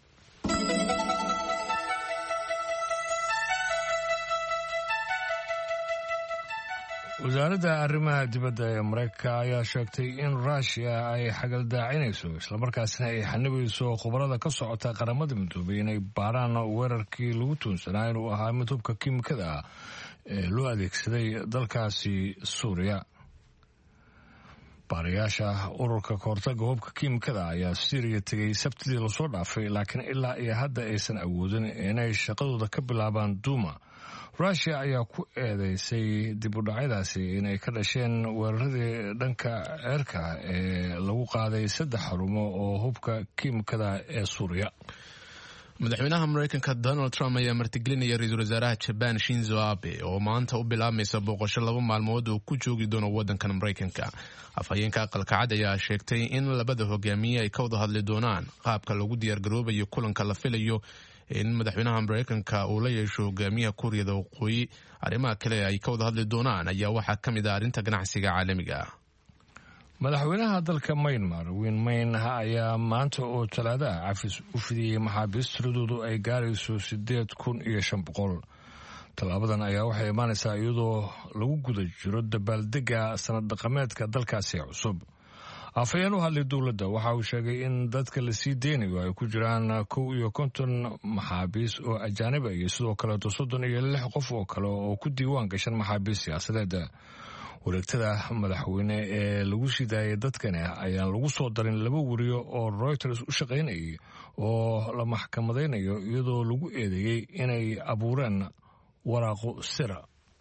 [SPEAKER 2] wasaaradda arrimaha dibadda ee maraykanka ayaa sheegtay in ruushiya ay xagaldaacinayso islamarkaasina ay xanibayso khubarada ka socota qaramada midoobay inay baaraan weerarkii lagu tuunsanaa inuu ahaa mid hubka kiimikada ah ee loo adeegsaday dalkaasi suuriya baarayaasha ururka kahortaga hubka kiimikada ayaa syriya tegay sabtidii lasoo dhaafay laakiin ilaa iyo hadda aysan awoodin inay shaqadooda ka bilaabaan duuma ruushiya ayaa ku eedeysay dib u dhacyadaasi inay ka dhasheen weeraradii dhanka ceerka ee lagu qaaday saddex xarumo oo hubka kiimikada ee suuriya
[SPEAKER 1] madaxweynaha maraykanka donald trump ayaa martigelinaya ra-iisul wasaaraha jabaan shinzo abe oo maanta u bilaabmaysa booqasho laba maalmood oo ku joogi doono waddankan maraykanka afhayeenka aqalka cad ayaa sheegtay in labada hogaamiye ay ka wada hadli doonaan qaabka lagu diyaargaroobayo kulanka la filayo in madaxweynaha maraykanka uu la yeesho hogaamiyaha kuuriyada waqooyi arrimaha kale ay ka wada hadli doonaan ayaa waxaa ka mid ah arrinta ganacsiga caalamiga ah
[SPEAKER 2] madaxweynaha dalka maynmar wiin maynha ayaa maanta oo talaadaha cafis u fidiyey maxaabiis tiradoodu ay gaarayso siddeed kun iyo shan boqol tallaabadan ayaa waxay imaanaysaa iyadoo lagu guda jiro dabaaldega sanad dhaqameedka dalkaasi cusub afhayeen u hadlay dowladda waxa uu sheegay in dadka la sii deynayo ay ku jiraan kow iyo konton maxaabiis oo ajaaniba iyo sidoo kaleeto soddon iyo lix qof oo kale oo ku diiwaan gashan maxaabiis siyaasadeed wareegtada madaxweyne ee lagu sii daayay dadkani ayaan lagu soo darin laba wariyo oo Reuters u shaqaynayay oo la maxkamadeynayo iyadoo lagu eedeeyay inay abuureen waraaqo sira.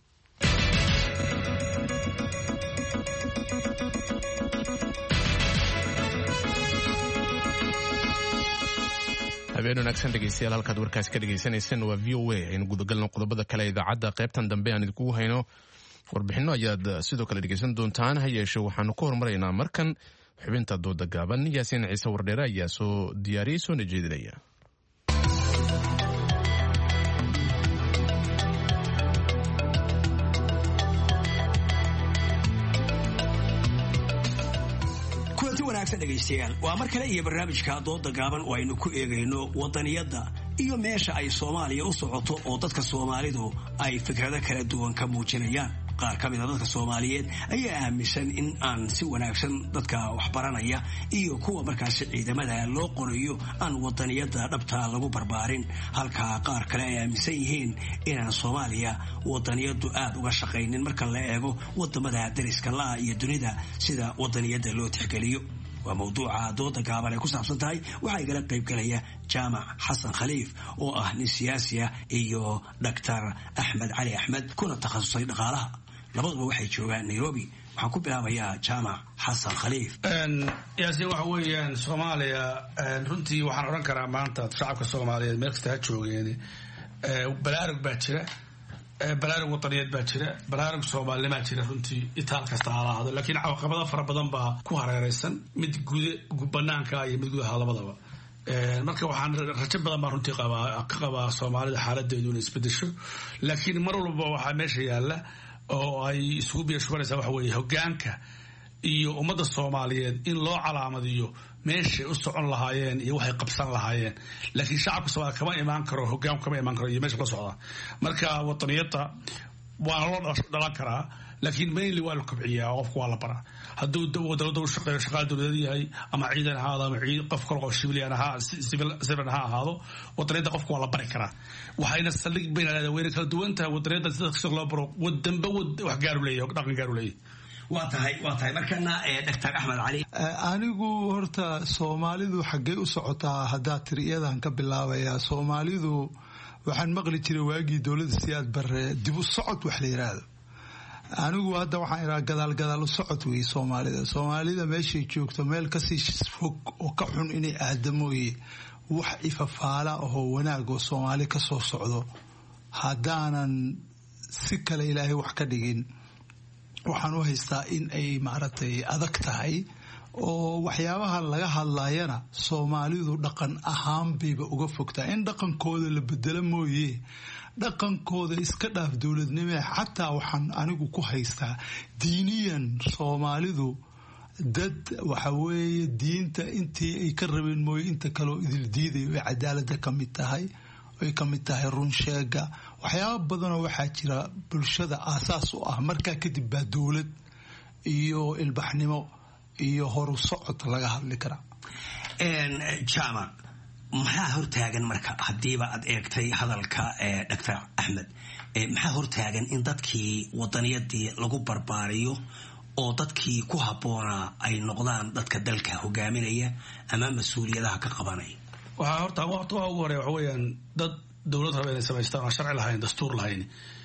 [SPEAKER 1] habeen wanaagsan dhegeystayaal halkaad warkaas ka dhegeysaneyseen waa v o a aynu gudagalno qodobada kale idaacadda qaybtan dambe aan idinku hayno warbixinno ayaad sidoo kale dhegeysan doontaan ha yeeshe waxaanu ku horumaraynaa markan xubinta dooda gaaban yaasiin ciise wardheere ayaa soo diyaariyey soona jeedinaya.
[SPEAKER 9] dhegeystayaal waa mar kale iyo barnaamijka dooda gaaban oo aynu ku eegayno wadaniyada iyo meesha ay Soomaaliya u socoto oo dadka Soomaalidu ay fikrado kala duwan ka muujinayaan. qaar ka mid ah dadka Soomaaliyeed ayaa aaminsan in aan si wanaagsan dadka wax baranaya iyo kuwa markaas ciidamada loo qorayo aan wadaniyada dhabta lagu barbaarin, halka qaar kale ay aaminsan yihiin in Soomaaliya wadaniyadu aad uga shaqeynin marka la eego wadamada dariska la iyo dunida sida wadaniyada loo tixgeliyo. waa mawduuca dooda gaaban ay ku saabsan tahay. waxaa igala qayb galaya jaamac xasan khaliif oo ah nin siyaasi ah iyo Doctor Axmed Cali Axmed kuna takhasusay dhaqaalaha. labaduba waxay joogaan Nairobi. waxaan ku bilaabayaa jaamac xasan khaliif.
[SPEAKER 10] yaasiin waxa weeyaan Soomaaliya runtii waxaan oran karaa maanta shacabka Soomaaliyeed meel kasta ha joogeen balaarug baa jira, balaarug wadaniyeed baa jira, balaarug Soomaalnimo baa jira runtii itaal kasta ha lahaado, laakiin caqabado fara badan baa ku hareeraysan, mid guud banaanka iyo mid gudaha labadaba. marka waxaan rajo badan baan runtii qabaa ka qabaa Soomaalida xaaladeedu inay isbedesho, laakiin mar walba waxaa meesha yaala oo ay isugu biirshubinaysaa waxa weeye hoggaanka iyo ummadda Soomaaliyeed in loo calaamadiyo meeshay u socon lahaayeen iyo waxay qabsan lahaayeen, laakiin shacabka Soomaaliyeed kama imaan karo, hoggaanku kama imaan karo iyo meesha la socda. marka wadaniyada waa loo dhalan karaa, laakiin mainly waa la kobciyaa, qofku waa la baraa. hadduu dowladda u shaqeeyo shaqaal dowladeed yahay ama ciidan ha ahaado ama qof kale oo civilian ha civil ha ahaado, wadaniyada qofku waa la bari karaa. waxayna saldhig bayna leedahay wayna kala duwan tahay wadaniyada sida si loo baro wadanba wax gaar u leeyahay, dhaqan gaar u leeyahay.
[SPEAKER 9] waa tahay waa tahay markana Doctor Axmed Cali.
[SPEAKER 11] anigu horta Soomaalidu xaggee u socotaa haddaa tiriyadan ka bilaabaya. Soomaalidu waxaan maqli jiray waagii dowladda Siyaad Barre dib u socod wax la yiraahdo. anigu hadda waxaan iraa gadaal gadaal u socod wey Soomaalida. Soomaalida meeshay joogto meel kasii fog oo ka xun inay aadamooye wax ifafaala oo wanaag oo Soomaali ka soo socdo haddaanan si kale Ilaahay wax ka dhigin. waxaan u haystaa in ay maaragtay adag tahay oo waxyaabaha laga hadlayana Soomaalidu dhaqan ahaan bayba uga fogtaa in dhaqankooda la bedelo mooye dhaqankooda iska dhaaf dowladnimo. xataa waxaan anigu ku haystaa diiniyan Soomaalidu dad waxa weeye diinta intii ay ka rabeen mooye inta kale oo idil diidayo ay cadaaladda ka mid tahay, ay ka mid tahay run sheega. waxyaaba badanoo waxaa jira bulshada aasaas u ah, markaa kadib baa dowlad iyo ilbaxnimo iyo horu socod laga hadli karaa.
[SPEAKER 9] jaamac maxaa hortaagan marka haddiiba aad eegtay hadalka Doctor Axmed, maxaa hortaagan in dadkii wadaniyadii lagu barbaariyo oo dadkii ku habboonaa ay noqdaan dadka dalka hogaaminaya ama mas-uuliyadaha ka qabanaya?
[SPEAKER 10] waxaa horta waqti ugu horeeya waxa weeyaan dad dowlad raba inay samaystaan oo sharci lahayn, dastuur lahayn.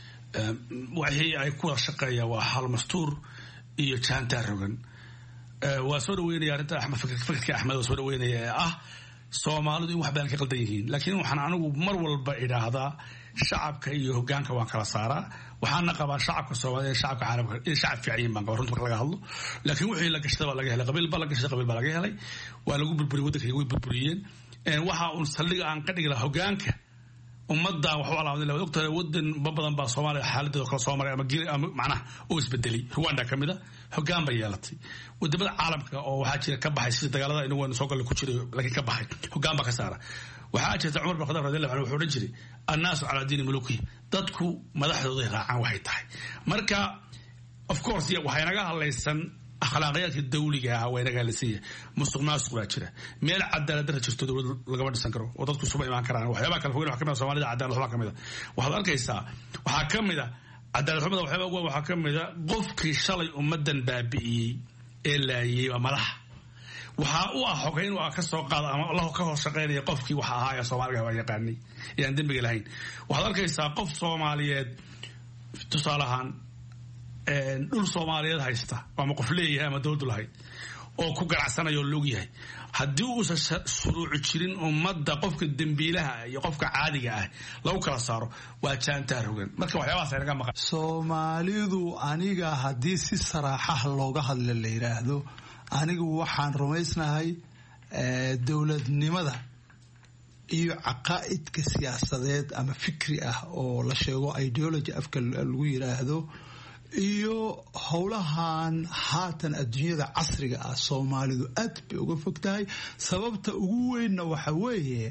[SPEAKER 10] wixii ay ku shaqeeyaan waa hal mastuur iyo jaantaar rogan. waa soo dhaweynaya arrinta Axmed fikirka Axmed oo soo dhaweynaya ee ah Soomaalidu in wax badan ka qaldan yihiin, laakiin waxaan anigu mar walba idhaahdaa shacabka iyo hoggaanka waan kala saaraa. waxaana qabaa shacabka Soomaaliyeed shacabka caalamka in shacab fiican baan qabaa runta marka laga hadlo, laakiin wixii la gashada waa laga helay, qabiil baa la gashay, qabiil baa laga helay, waa lagu burburiyay, waddanka way burburiyeen. waxa uu saldhiga aan ka dhigi lahaa hoggaanka ummadda wax u alaaday la ogtahay. wadan badan baa Soomaaliya xaaladooda kala soo maray ama giri ama macnaha oo isbedelay. Rwanda kamid ah hoggaan bay yeelatay. wadamada caalamka oo waxaa jira ka baxay sida dagaalada inuu wan soo galay ku jiray laakiin ka baxay hoggaan baa ka saara. waxaa jirta Umar bin Khattab radiyallahu anhu wuxuu oran jiray annaasu ala diini muluki, dadku madaxdooda raacaan waxay tahay. marka of course waxay naga hadlaysan akhlaaqiyadka dawliga ah way naga halisiya, musuqmaasuq baa jira, meel cadaalad darro jirto dawlad lagama dhisan karo oo dadku suba imaan karaan. waxyaabaha kale fogeyn waxa kamid ah Soomaalida cadaalad waxba kamid ah. waxaad arkaysaa waxaa kamid ah cadaalad xumada waxyaaba ugu waxaa ka mid a qofkii shalay ummadan baabi'iyey ee laayay waa madax waxaa u ah xogay inuu ka soo qaado ama allah ka hoos shaqeynaya qofkii waxa ahaa ee Soomaaliga waa yaqaanay yaan dambiga lahayn waxaad arkaysaa qof Soomaaliyeed tusaale ahaan dhul Soomaaliyeed haysta ama qof leeyahay ama dawlad lahayd oo ku ganacsanayo loo yahay haddii uu shuruuc jirin ummadda qofka dambiilaha iyo qofka caadiga ah lagu kala saaro waa jaantaa rogan marka waxyaabahaas ay naga maqan
[SPEAKER 11] Soomaalidu aniga haddii si saraaxa looga hadla la yiraahdo anigu waxaan rumaysnahay dawladnimada iyo caqaa'idka siyaasadeed ama fikri ah oo la sheego ideology afka lagu yiraahdo iyo howlahan haatan adduunyada casriga ah Soomaalidu aad bay uga fogtahay sababta ugu weynna waxa weeye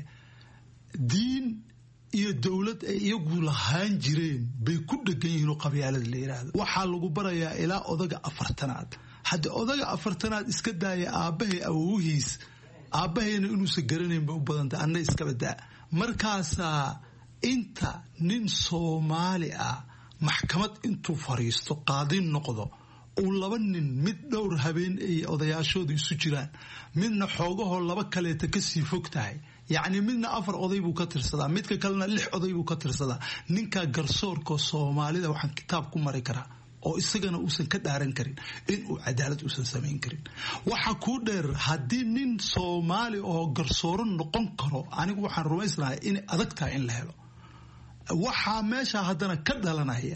[SPEAKER 11] diin iyo dawlad ay iyagu lahaan jireen bay ku dhagan yihiin oo qabyaalad la yiraahdo waxaa lagu barayaa ilaa odaga afartanaad hadda odaga afartanaad iska daaya aabahay awowgiis aabahayna inuusan garanayn ba u badanta anna iska badaa markaasaa inta nin Soomaali ah maxkamad intuu fariisto qaadin noqdo oo laba nin mid dhowr habeen ay odayaashoodu isu jiraan midna xoogahoo laba kaleeta ka sii fog tahay yacni midna afar oday buu ka tirsadaa midka kalena lix oday buu ka tirsadaa ninka garsoorka Soomaalida waxaan kitaab ku mari karaa oo isagana uusan ka dhaaran karin in uu cadaalad uusan samayn karin waxa ku dheer haddii nin Soomaali oo garsooro noqon karo anigu waxaan rumaysnahay in adag tahay in la helo waxaa meesha haddana ka dhalanaya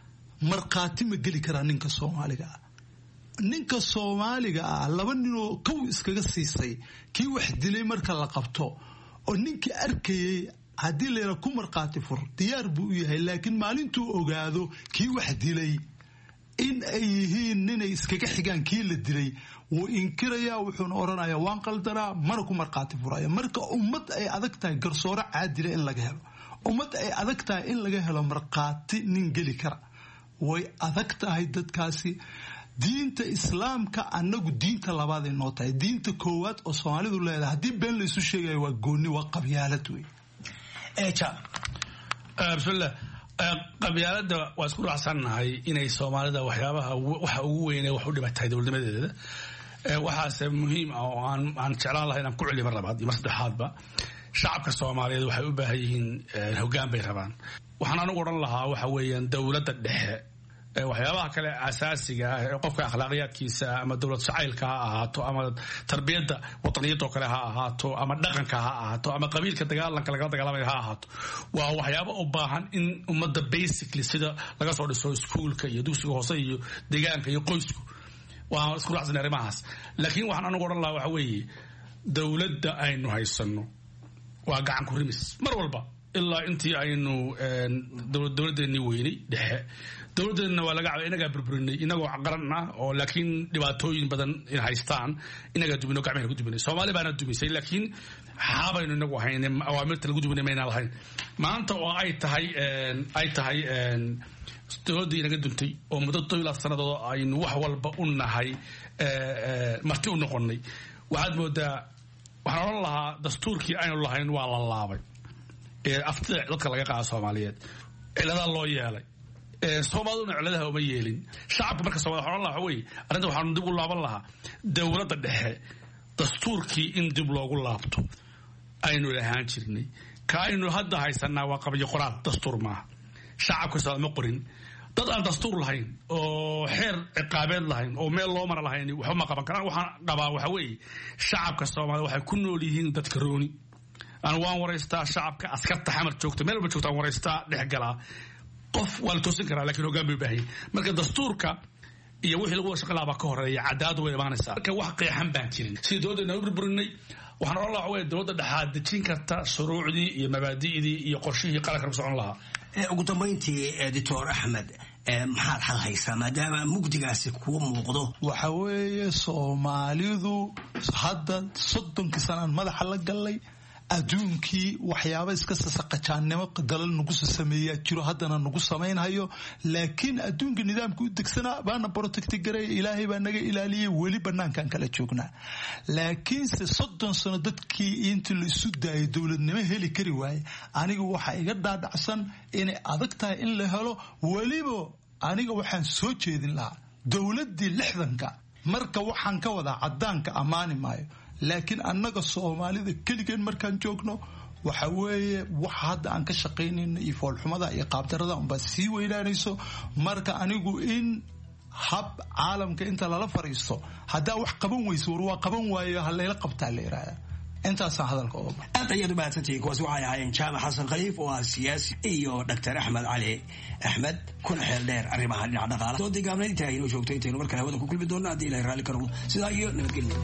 [SPEAKER 11] marqaati ma geli karaa ninka Soomaaliga ah ninka Soomaaliga ah laba nin oo kow iskaga siisay kii wax dilay marka la qabto oo ninkii arkayay haddii leera ku marqaati fur diyaar buu u yahay laakiin maalintuu ogaado kii wax dilay in ay yihiin ninay iskaga xigaan kii la dilay wuu inkirayaa wuxuuna oranayaa waan qaldaraa mana ku marqaati furaya marka ummad ay adag tahay garsoore caadila in laga helo ummad ay adag tahay in laga helo marqaati nin geli kara way adag tahay dadkaasi diinta islaamka annagu diinta labaad ay noo tahay diinta koowaad oo Soomaalidu leedahay haddii been la isu sheegayo waa gooni waa qabyaalad wey
[SPEAKER 10] eeja bismillah qabyaalada waa isku raacsanahay inay Soomaalida waxyaabaha waxa ugu weyn ee wax u dhibatay dawladnimadeeda waxaase muhiim ah oo aan aan jeclaan lahayn aan ku celiyo mar labaad iyo mar saddexaadba shacabka Soomaaliyeed waxay u baahan yihiin hoggaan bay rabaan waxaan anigu oran lahaa waxa weeyaan dawladda dhexe waxyaabaha kale asaasiga ah ee qofka akhlaaqiyadkiisa ama dawlad jacaylka ha ahaato ama tarbiyada wadaniyada kale ha ahaato ama dhaqanka ha ahaato ama qabiilka dagaalanka laga dagaalamay ha ahaato waa waxyaabo u baahan in ummadda basically sida laga soo dhiso iskuulka iyo dugsiga hoose iyo deegaanka iyo qoysku waa isku raacsan arrimahaas laakiin waxaan anigu oran lahaa waxa weeye dawladda aynu haysano waa gacan ku rimis mar walba ilaa intii aynu dawladdeennii weynay dhexe dawladdeena waa laga cabay inagaa burburinay inagoo qaran ah oo laakiin dhibaatooyin badan in haystaan inagaa dubino gacmaha ku dubinay Soomaali baana dubisay laakiin xaabaynu inagu ahayn awaamirta lagu dubinay mayna lahayn maanta oo ay tahay ay tahay dawladda inaga duntay oo muddo toban sanadood aynu wax walba u nahay marti u noqonay waxaad moodaa waxaan oran lahaa dastuurkii aynu lahayn waa la laabay ee aftida dadka laga qaado Soomaaliyeed cilada loo yeelay Soomaaliduna ciladaha uma yeelin shacabka marka Soomaaliya xoolo laha way arrinta waxaan dib u laaban lahaa dawladda dhexe dastuurkii in dib loogu laabto aynu lahaan jirnay ka aynu hadda haysanaa waa qabyo qoraal dastuur ma shacabka Soomaaliya ma qorin dad aan dastuur lahayn oo xeer ciqaabeed lahayn oo meel loo mar lahayn waxa ma qaban karaan waxaan qabaa waxa weeye shacabka Soomaaliya waxay ku nool yihiin dadka rooni aan waan wareystaa shacabka askarta xamar joogta meel walba joogta wareystaa dhexgala qof waa la toosin karaa laakiin hoggaan bay u baahan marka dastuurka iyo wixii lagu shaqalaaba ka horeeya cadaalad way imaanaysaa marka wax qeexan baan jirin si dawladda u burburinay waxaan oran lahaa way dawladda dhaxaad dejin karta shuruucdii iyo mabaadi'dii iyo qorshihii qaranka ku socon lahaa
[SPEAKER 9] ugu dambeyntii Doctor Axmed maxaad xal haysaa maadaama mugdigaasi kuwa muuqdo
[SPEAKER 11] waxa weeye Soomaalidu hadda soddonkii sano madaxa la galay adduunkii waxyaaba iska sasaqajaannimo dalal nagu sameeyaa jiro haddana nagu samaynhayo laakiin adduunka nidaamka u degsanaa baana protecti garay ilaahay baa naga ilaaliyay weli banaankan kala joognaa laakiinse soddon sano dadkii intii la isu daayay dowladnimo heli kari waaye aniga waxaa iga dhaadhacsan inay adag tahay in la helo weliba aniga waxaan soo jeedin lahaa dowladdii lixdanka marka waxaan ka wadaa caddaanka ammaani maayo laakiin annaga soomaalida keligeen markaan joogno waxa weeye wax hadda aan ka shaqaynayno iyo foolxumada iyo qaabdarada unbaa sii weynaanayso marka anigu in hab caalamka inta lala fariisto haddaa wax qaban weyso war waa qaban waayo ha layla qabtaa la yidhaahdaa intaasaan hadalka oga
[SPEAKER 9] aad ayaad u mahadsantihiin kuwaas waxay ahaayeen jaamac xasan khaliif oo ah siyaasi iyo doctor axmed cali axmed kuna xeel dheer arrimaha dhinaca dhaqaalaha soo digaabna intaa inoo joogto intaynu markale hawada ku kulmi doonno haddii ilahay raalli ka noqdo sidaa iyo nabadgelyo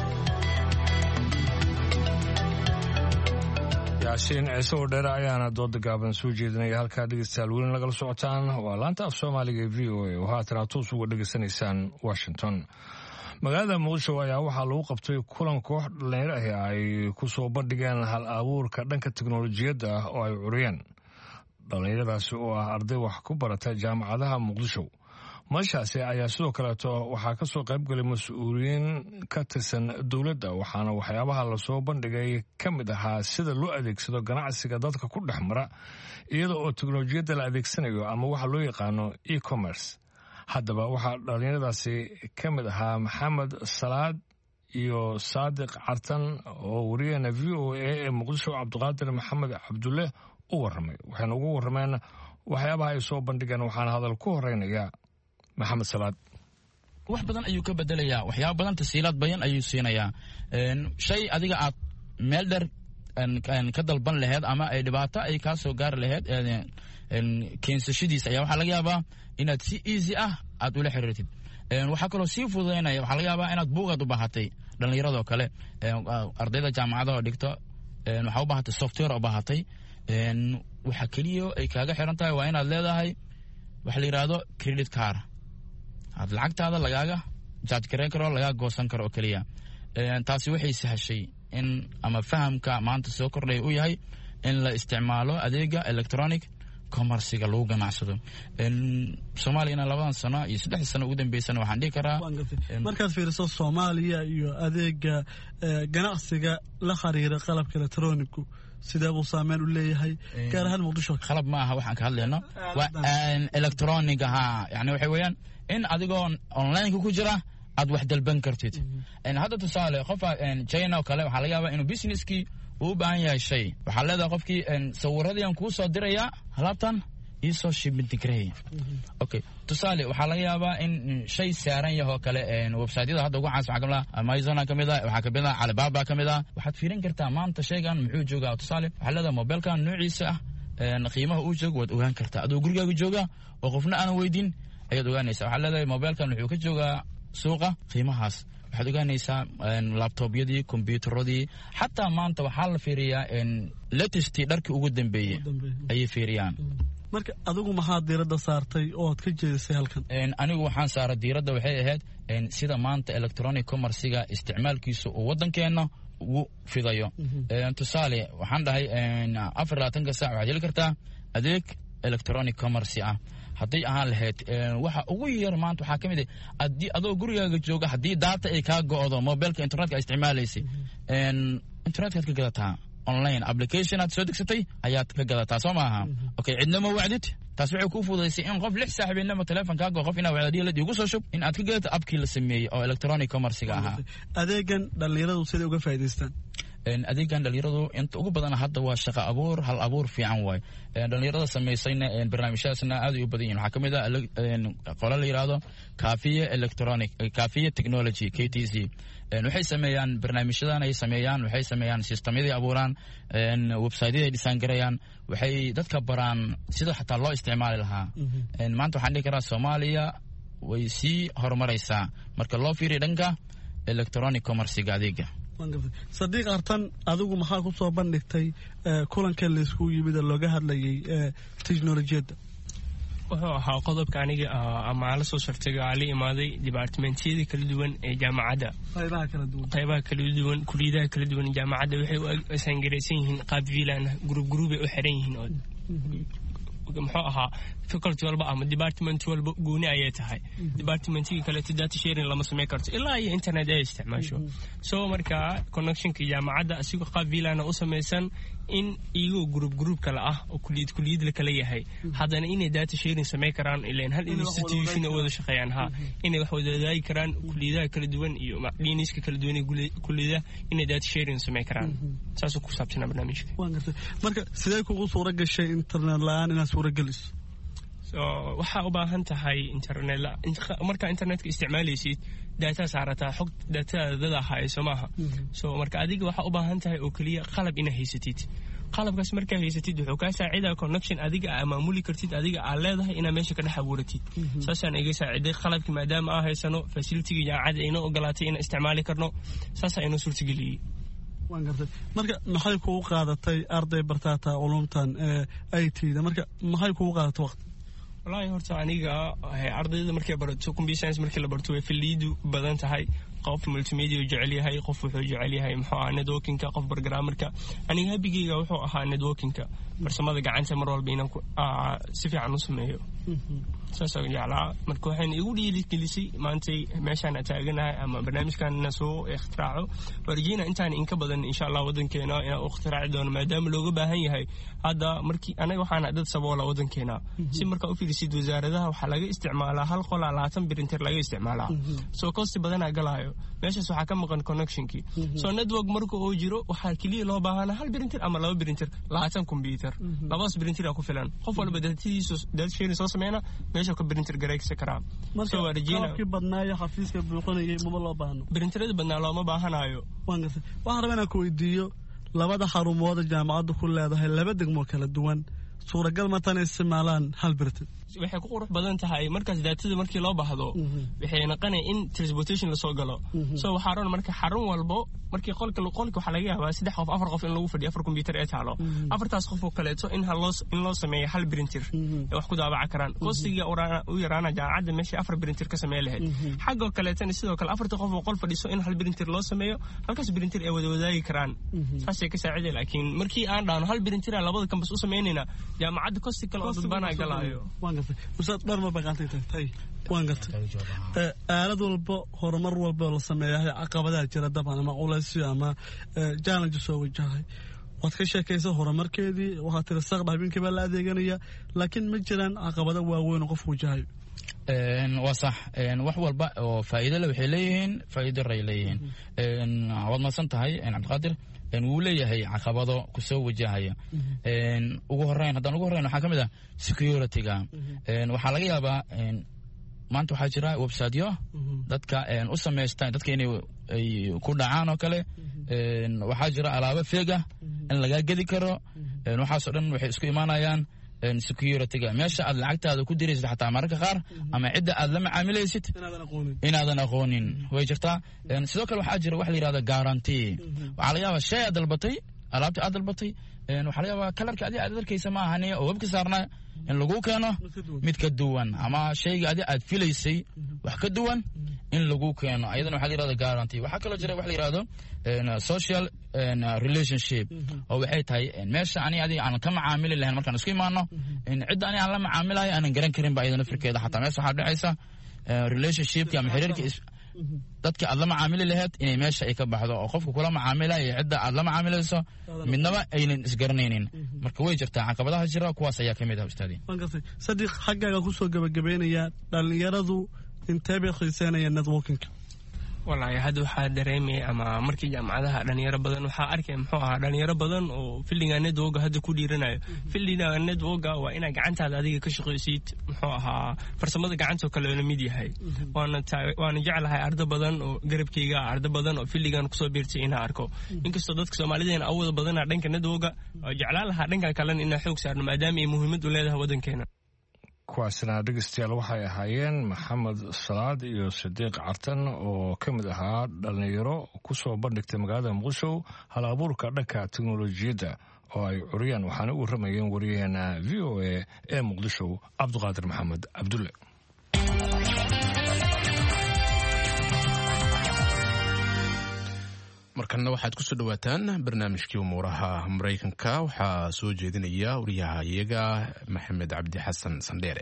[SPEAKER 2] yaasiin ciise oo dheere ayaana dooda gaaban soo jeedinaya halkaa dhegeystayaal welin lagala socotaan waa laanta af soomaaliga ee v o a oo haatan toos uga dhegeysanaysaan washington magaalada muqdisho ayaa waxaa lagu qabtay kulan koox dhalinyaro ahi ay ku soo bandhigeen hal abuurka dhanka teknolojiyadda ah oo ay curiyeen dhallinyaradaasi oo ah arday wax ku barata jaamacadaha muqdisho meeshaasi ayaa sidoo kaleeto waxaa ka soo qaybgalay mas-uuliyiin ka tirsan dowladda waxaana waxyaabaha lasoo bandhigay ka mid ahaa sida loo adeegsado ganacsiga dadka ku dhex mara iyada oo teknolojiyadda la adeegsanayo ama waxa loo yaqaano e-commerce haddaba waxaa dhallinyaradaasi ka mid ahaa maxamed salaad iyo saadiq cartan oo wariyahena v o a ee muqdisho cabdiqaadir maxamed cabdulle u warramay waxayna ugu warrameen waxyaabaha ay soo bandhigeen waxaana hadal ku horeynaya maxamed salaad.
[SPEAKER 12] wax badan ayuu ka bedelayaa waxyaaba badan tasiilaad bayan ayuu siinayaa shay adiga aad meel dheer ka dalban laheyd ama ay dhibaato ay kaa soo gaari laheyd keensashadiisa ayaa waxaa laga yaabaa inaad si easy ah aad ula xiriirtid waxaa kaloo sii fududaynaya waxaa laga yaabaa inaad buugaad u baahatay dhallinyaradoo kale ardayda jaamacadaha dhigto waxaa u baahatay software u baahatay waxa keliya ay kaaga xiran tahay waa inaad leedahay waxa la yidhaahdo credit car aad lacagtaada lagaaga jaaj gareyn karo lagaa goosan karo oo keliya taasi waxay sahashay in ama fahamka maanta soo kordhaya uu yahay in la isticmaalo adeega electronic commerciga lagu ganacsado soomaaliyana labadan sano iyo saddexdii sano ugu dambeysana waxaan dhihi karaa
[SPEAKER 13] markaad fiiriso soomaaliya iyo adeega ganacsiga la xiriira qalabka electronicu sidee buu saameyn u leeyahay gaar ahaan muqdisho
[SPEAKER 12] qalab ma aha waxaan ka hadlayno waa electronic aha yani waxa weeyaan in adigoo online-ka ku jira aad wax dalban kartid hadda tusaale qof china oo kale waxaa laga yaabaa inuu businesskii uu u baahan yahay shay waxaa leedahay qofkii sawiradii aan kuu soo dirayaa alaabtan iisoo shibintigrey okay tusaale waxaa laga yaabaa in shay saaran yahoo kale websiteyada hadda ugu caansan waxaa kamid ah amazon kamid ah waxaa kamid ah alibaba kamid ah waxaad fiirin kartaa maanta shaygan muxuu joogaa tusaale waxaa leedahay mobilkan noociisa ah qiimaha uu joogo waad ogaan kartaa adoo gurigaaga jooga oo qofna aanan weydin ayaad ogaanaysaa waxaa leedahay mobilkan wuxuu ka joogaa suuqa qiimahaas waxaad ogaanaysaa labtobyadii kombyuutaradii xataa maanta waxaa la fiiriyaa latestii dharkii ugu dambeeyey ayay fiiriyaan
[SPEAKER 13] marka adigu maxaa diiradda saartay oo aad ka jeedisay halkan
[SPEAKER 12] anigu waxaan saaray diiradda waxay ahayd sida maanta electronic commerciga isticmaalkiisa uu waddankeenna ugu fidayo tusaale waxaan dhahay afar labaatanka saac waxaad heli kartaa adeeg electronic commerce ah hadday ahaan lahayd waxa ugu yar maanta waxaa ka mid ah haddii adoo gurigaaga jooga haddii data ay kaa go'do mobilka internetka isticmaalaysay internetkaad ka gadataa online application aad soo degsatay ayaad ka gadataa soo maaha okay cidna ma wacdid taas waxay kuu fududaysay in qof lix saaxiibinama telefoon kaa go'o qof inaa wacda dhiilad igu soo shub in aad ka gadato abkii la sameeyey oo electronic commerciga ahaa
[SPEAKER 13] adeegan dhallinyaradu siday uga faa'idaystaan
[SPEAKER 12] adeegan dhalinyaradu inta ugu badan hadda waa shaqo abuur hal abuur fiican waay dhalinyarada samaysayna barnaamijyadaasna aad u badan yihiin waxaa kamid ah qola la yidhaahdo kafiye electronic kafiye technology k t c waxay sameeyaan barnaamijyadan ay sameeyaan waxay sameeyaan systemyadii abuuraan websiteyada ay dhisaan garayaan waxay dadka baraan sida xataa loo isticmaali lahaa maanta waxaan dhihi karaa soomaaliya way sii horumaraysaa marka loo fiiriyo dhanka electronic commerciga adeega
[SPEAKER 13] sadiiq artan adigu maxaa ku soo bandhigtay kulanka laysku yimid ee looga hadlayay teknolojiyadda
[SPEAKER 14] wuxuu ahaa qodobka aniga ama la soo shartay oo la imaaday departmentyada kala duwan ee jaamacadda
[SPEAKER 13] qaybaha kala duwan
[SPEAKER 14] qaybaha kala duwan kuliyadaha kala duwan jaamacadda waxay u sangareysan yihiin qaab viilan group group ay u xiran yihiin oo muxuu ahaa faculty walba ama department walba gooni ayay tahay departmentiga kale data sharing lama sameyn karto ilaa iyo internet ay isticmaasho so marka connectionka jaamacadda asigoo qaab viilan u sameysan in iyago group group kale ah oo kuliyad kuliyad la kala yahay haddana inay data sharing sameyn karaan ilaan hal institution oo wada shaqeeyaan ha inay wax wada wadaagi karaan kuliyadaha kala duwan iyo macallimiinta kala duwan ee kuliyadaha inay data sharing sameyn karaan saas ku saabsan barnaamijka
[SPEAKER 13] marka sidee kugu suura gashay internet la'aan inaad suura geliso
[SPEAKER 14] so waxa u baahan tahay internet la marka internetka isticmaalaysid data saarata xog data dada hayso maaha so marka adiga waxa u baahan tahay oo kaliya qalab ina haysatid qalabkaas marka haysatid wuxuu ka saacidaa connection adiga ama maamuli kartid adiga aad leedahay ina meesha ka dhex abuuratid saasaan iga saaciday qalabki maadaama aan haysano facility jaamacadda ina ogolaatay in isticmaali karno saas aynu suurtageliyay
[SPEAKER 13] waan gartay marka maxay kugu qaadatay arday bartaata culumtan ee I T da marka maxay kugu qaadatay waqti
[SPEAKER 14] wallahi horta aniga ardayda markay barato computer science markii la barto way filiidu badan tahay qof multimedia jecel yahay qof wuxuu jecel yahay muxuu ahaa networking-ka qof programmerka aniga habigayga wuxuu ahaa networking-ka farsamada gacanta mar walba inaan si fiican u sameeyo saas oo jeclaa marka waxaan igu dhiirigelisay maantay meeshaan taaganahay ama barnaamijkan soo ikhtiraco warjina intaan in ka badan insha Allah wadankeena inaan u ikhtiraci doono maadaama looga baahan yahay hadda markii anaga waxaan dad saboola wadankeena si marka u fiirsid wasaaradaha waxa laga isticmaalaa hal qol labaatan printer laga isticmaalaa soo cost badan galayo meeshaas waxa ka maqan connection-ki soo network marka oo jiro waxa kaliya loo baahan hal printer ama laba printer labaatan computer labaas printer ku filan qof walba dadkiisu dad shaqeyn soo sameeyna meesha ka printer gareegsan karaa
[SPEAKER 13] soo warjina ka badnaayo xafiiska buuqanayay ma loo baahno
[SPEAKER 14] printerada badnaa looma baahanayo
[SPEAKER 13] waan gartay waxaan rabaa inaan ku weydiiyo labada xarumood jaamacaddu ku leedahay laba degmo kala duwan suuragal ma tan isticmaalaan hal printer
[SPEAKER 14] waxay ku qurux badan tahay markaas daatada markii loo baahdo waxay naqanay in transportation la soo galo soo waxa roon marka xarun walbo markii qolka qolka waxa laga yaabaa saddex qof afar qof in lagu fadhiyo afar computer ee taalo afartaas qof oo kale to in hal in loo sameeyo hal printer ee wax ku daabaca karaan qostiga u yaraana jaamacadda meesha afar printer ka sameey lahayd xagga kale tan sidoo kale afarta qof oo qol fadhiso in hal printer loo sameeyo halkaas printer ay wada wadaagi karaan taasay ka saaciday laakiin markii aan dhaano hal printer labada campus u sameeynayna jaamacadda qosti kale oo dadbana galaayo
[SPEAKER 13] ustaad dhar ma baqaantay tagtay waan gartay aalad walba horumar walba la sameeyahay caqabadaha jira dabcan ama culaysyo ama challenge soo wajahay waad ka sheekaysa horumarkeedii waxaad tiri saqda habeenkii baa la adeeganaya laakiin ma jiraan caqabado waaweyn oo qof wajahayo
[SPEAKER 12] waa sax wax walba oo faa'iido leh waxay leeyihiin faa'iido ray leeyihiin waad mahadsan tahay cabdiqaadir wuu leeyahay caqabado ku soo wajahaya ugu horeyn haddaan ugu horeyn waxaa ka mid ah security-ga waxaa laga yaabaa maanta waxaa jira websiteyo dadka u samaystaan dadka inay ku dhacaan oo kale waxaa jira alaabo feega in lagaa gedi karo waxaasoo dhan waxay isku imaanayaan security-ga meesha aad lacagtaada ku diraysid xataa mararka qaar ama cidda aad la macaamilaysid inaadan aqoonin way jirtaa sidoo kale waxaa jira wax la yidhahda guarantee waxaa laga yaabaa shay aad dalbatay alaabta aad dalbatay waxaa laga yaabaa kalarka adi aad arkaysa ma ahani oo webka saarna in lagu keeno mid ka duwan ama shayga adi aad filaysay wax ka duwan in lagu keeno ayadana waxaa la yidhahda guarantee waxaa kaloo jira wax la yidhahdo social relationship oo waxay tahay meesha ani adiga aan ka macaamili lahayn markaan isku imaano cidda ani aan la macaamilayo aanan garan karin ba ayadana firkeeda xataa meesha waxaa dhacaysa relationshipki ama xiriirka dadka aad la macaamili lahayd inay meesha ay ka baxdo oo qofka kula macaamilayo cidda aad la macaamilayso midnaba aynan isgaranaynin marka way jirtaa caqabadaha jira kuwaas ayaa ka mid ah ustaadi
[SPEAKER 13] sadiq xaggaaga kusoo gabagabeynaya dhalinyaradu intee bay xiiseynayaan networking-ka
[SPEAKER 14] wallahi hadda waxaa dareemay ama markii jaamacadaha dhalinyaro badan waxaa arkay muxuu ahaa dhalinyaro badan oo filliga network hadda ku dhiiranayo filliga network waa ina gacantaada adiga ka shaqaysid muxuu ahaa farsamada gacanta kale oo mid yahay waana waana jeclahay arday badan oo garabkayga arday badan oo filligan kusoo biirtay inaan arko inkastoo dadka Soomaaliyeed awooda badan dhanka network oo jeclaan lahaa dhanka kale in xoog saarno maadaama ay muhiimad u leedahay wadankeena
[SPEAKER 2] kuwaasna dhegeystayaal waxay ahaayeen maxamed salaad iyo sadiiq cartan oo ka mid ahaa dhallinyaro ku soo bandhigtay magaalada muqdisho hal abuurka dhanka teknolojiyadda oo ay curiyaan waxaana u warramayeen wariyaheena v o a ee muqdisho cabdiqaadir maxamed cabdulle.
[SPEAKER 1] markanna waxaad kusoo dhawaataan barnaamijkii umuuraha maraykanka waxaa soo jeedinaya wariyaha iyaga maxamed cabdi xasan sandheere.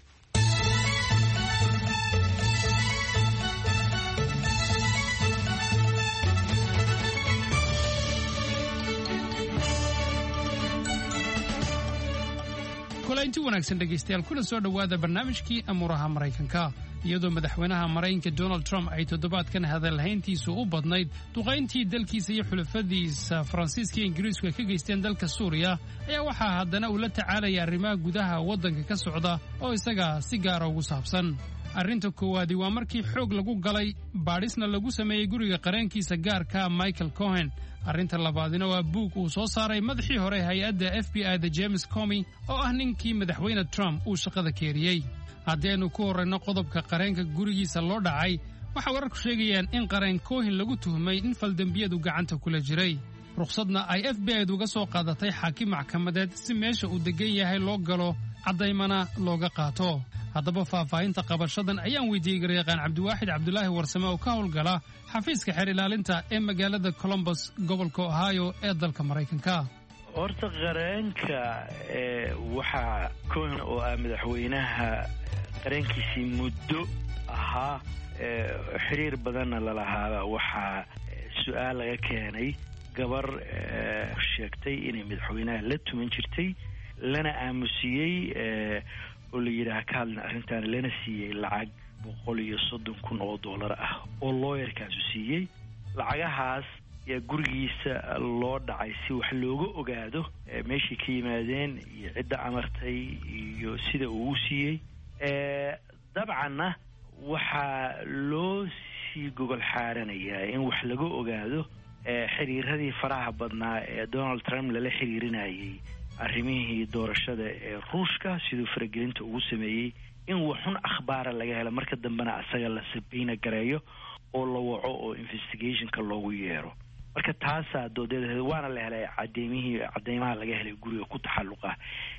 [SPEAKER 15] kulaynti wanaagsan dhegaystayaal kuna soo dhowaada barnaamijkii amuuraha maraykanka iyadoo madaxweynaha maraykanka donald trump ay toddobaadkan hadalhayntiisu u badnayd duqayntii dalkiisa iyo xulafadiisa faransiiska iyo ingiriisku ay ka geysteen dalka suuriya ayaa waxaa haddana uu la tacaalaya arrimaha gudaha waddanka ka socda oo isaga si gaara ugu saabsan. arrinta koowaadi waa markii xoog lagu galay baadhisna lagu sameeyey guriga qareenkiisa gaarka michael cohen. arrinta labaadina waa buug uu soo saaray madaxii hore hay-adda f b i da james comey oo ah ninkii madaxweyne trump uu shaqada keeriyey. haddii aynu ku horrayno qodobka qareenka gurigiisa loo dhacay waxaa wararku sheegayaan in qareen cohen lagu tuhmay in faldembiyadu gacanta kula jiray rukhsadna ay f b i du uga soo qaadatay xaakim maxkamadeed si meesha uu degan yahay loo galo caddaymana looga qaato. haddaba faahfaahinta qabashadan ayaan weydiiyey garyaqaan cabdiwaaxid cabdulaahi warsame oo ka howlgala xafiiska xeer ilaalinta ee magaalada columbus gobolka ohio ee dalka maraykanka.
[SPEAKER 16] horta qareenka waxaa cohen oo ah madaxweynaha qareenkiisii muddo ahaa xiriir badanna lalahaaba waxaa su-aal laga keenay gabar sheegtay inay madaxweynaha la tuman jirtay lana aamusiyey oo la yidhaaha ka hadlin arrintaana lana siiyey lacag boqol iyo soddon kun oo dollar ah oo looyarkaasu siiyey. lacagahaas yaa gurigiisa loo dhacay si wax looga ogaado meeshii ka yimaadeen iyo cidda amartay iyo sida uu u siiyey. dabcanna waxaa loo sii gogol xaaranayaa in wax laga ogaado xiriiradii faraha badnaa ee donald trump lala xiriirinayay arrimihii doorashada ee ruushka siduu faragelinta ugu sameeyey in waxun akhbaara laga helo marka dambena asaga la sabayna gareeyo oo la waco oo investigationka loogu yeero. marka taasaa doodeeda waana la helay cadeymihii cadeymaha laga helay guriga ku taxalluqa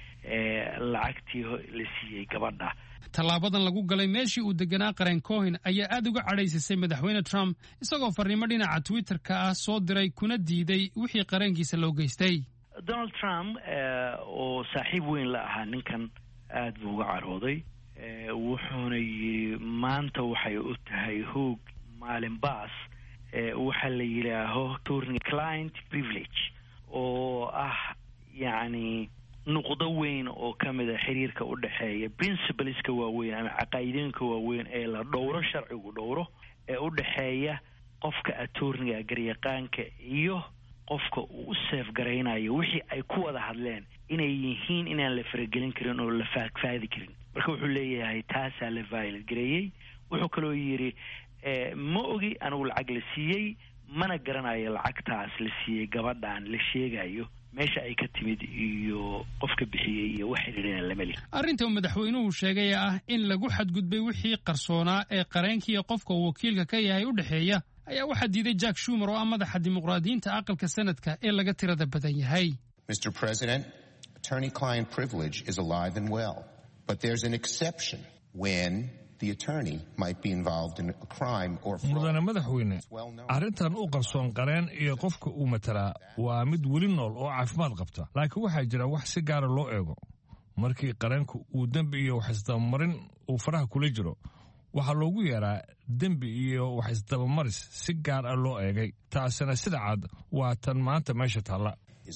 [SPEAKER 16] ee lacagtii la siiyey gabadha.
[SPEAKER 15] tallaabadan lagu galay meeshii uu deganaa qareen cohen ayaa aad uga cadhaysisay madaxweyne trump isagoo farriimo dhinaca twitterka ah soo diray kuna diiday wixii qareenkiisa loo geystay.
[SPEAKER 16] donald trump oo saaxiib weyn la ahaa ninkan aad buu uga carooday wuxuuna yidhi maanta waxay u tahay hoog maalin baas waxaa la yidhaaho turning client privilege oo ah yacni nuqdo weyn oo ka mid a xiriirka u dhexeeya principleska waaweyn ama caqaa'idooyinka waaweyn ee la dhowro sharcigu dhowro ee u dhexeeya qofka attorniga garyaqaanka iyo qofka uu u seef garaynayo wixii ay ku wada hadleen inay yihiin inaan la faragelin karin oo la faagfaadi karin. marka wuxuu leeyahay taasaa la violate gareeyey. wuxuu kaloo yidhi ma ogi anigu lacag la siiyey mana garanayo lacagtaas la siiyey gabadhan la sheegayo meesha ay ka timid iyo qofka bixiyey iyo wax xiriirina lama lihi.
[SPEAKER 15] arrinta uu madaxweynuhu sheegay ah in lagu xadgudbay wixii qarsoonaa ee qareenkiiyo qofka uu wakiilka ka yahay u dhexeeya ayaa waxaa diiday jack shumer oo ah madaxa dimuqraadiyiinta aqalka sanadka ee laga tirada badan yahay.
[SPEAKER 17] mister President, attorney-client privilege is alive and well, but there's an exception when the attorney might be involved in a crime or fraud.
[SPEAKER 2] mudane madaxweyne arrintan u qarsoon qareen iyo qofka uu matalaa waa mid weli nool oo caafimaad qabta laakiin waxaa jira wax si gaara loo eego markii qareenku uu dembi iyo wax isdabamarin uu faraha kula jiro waxaa loogu yeeraa dembi iyo wax isdabamaris si gaar ah loo eegay taasina sida cad waa tan maanta meesha taalla.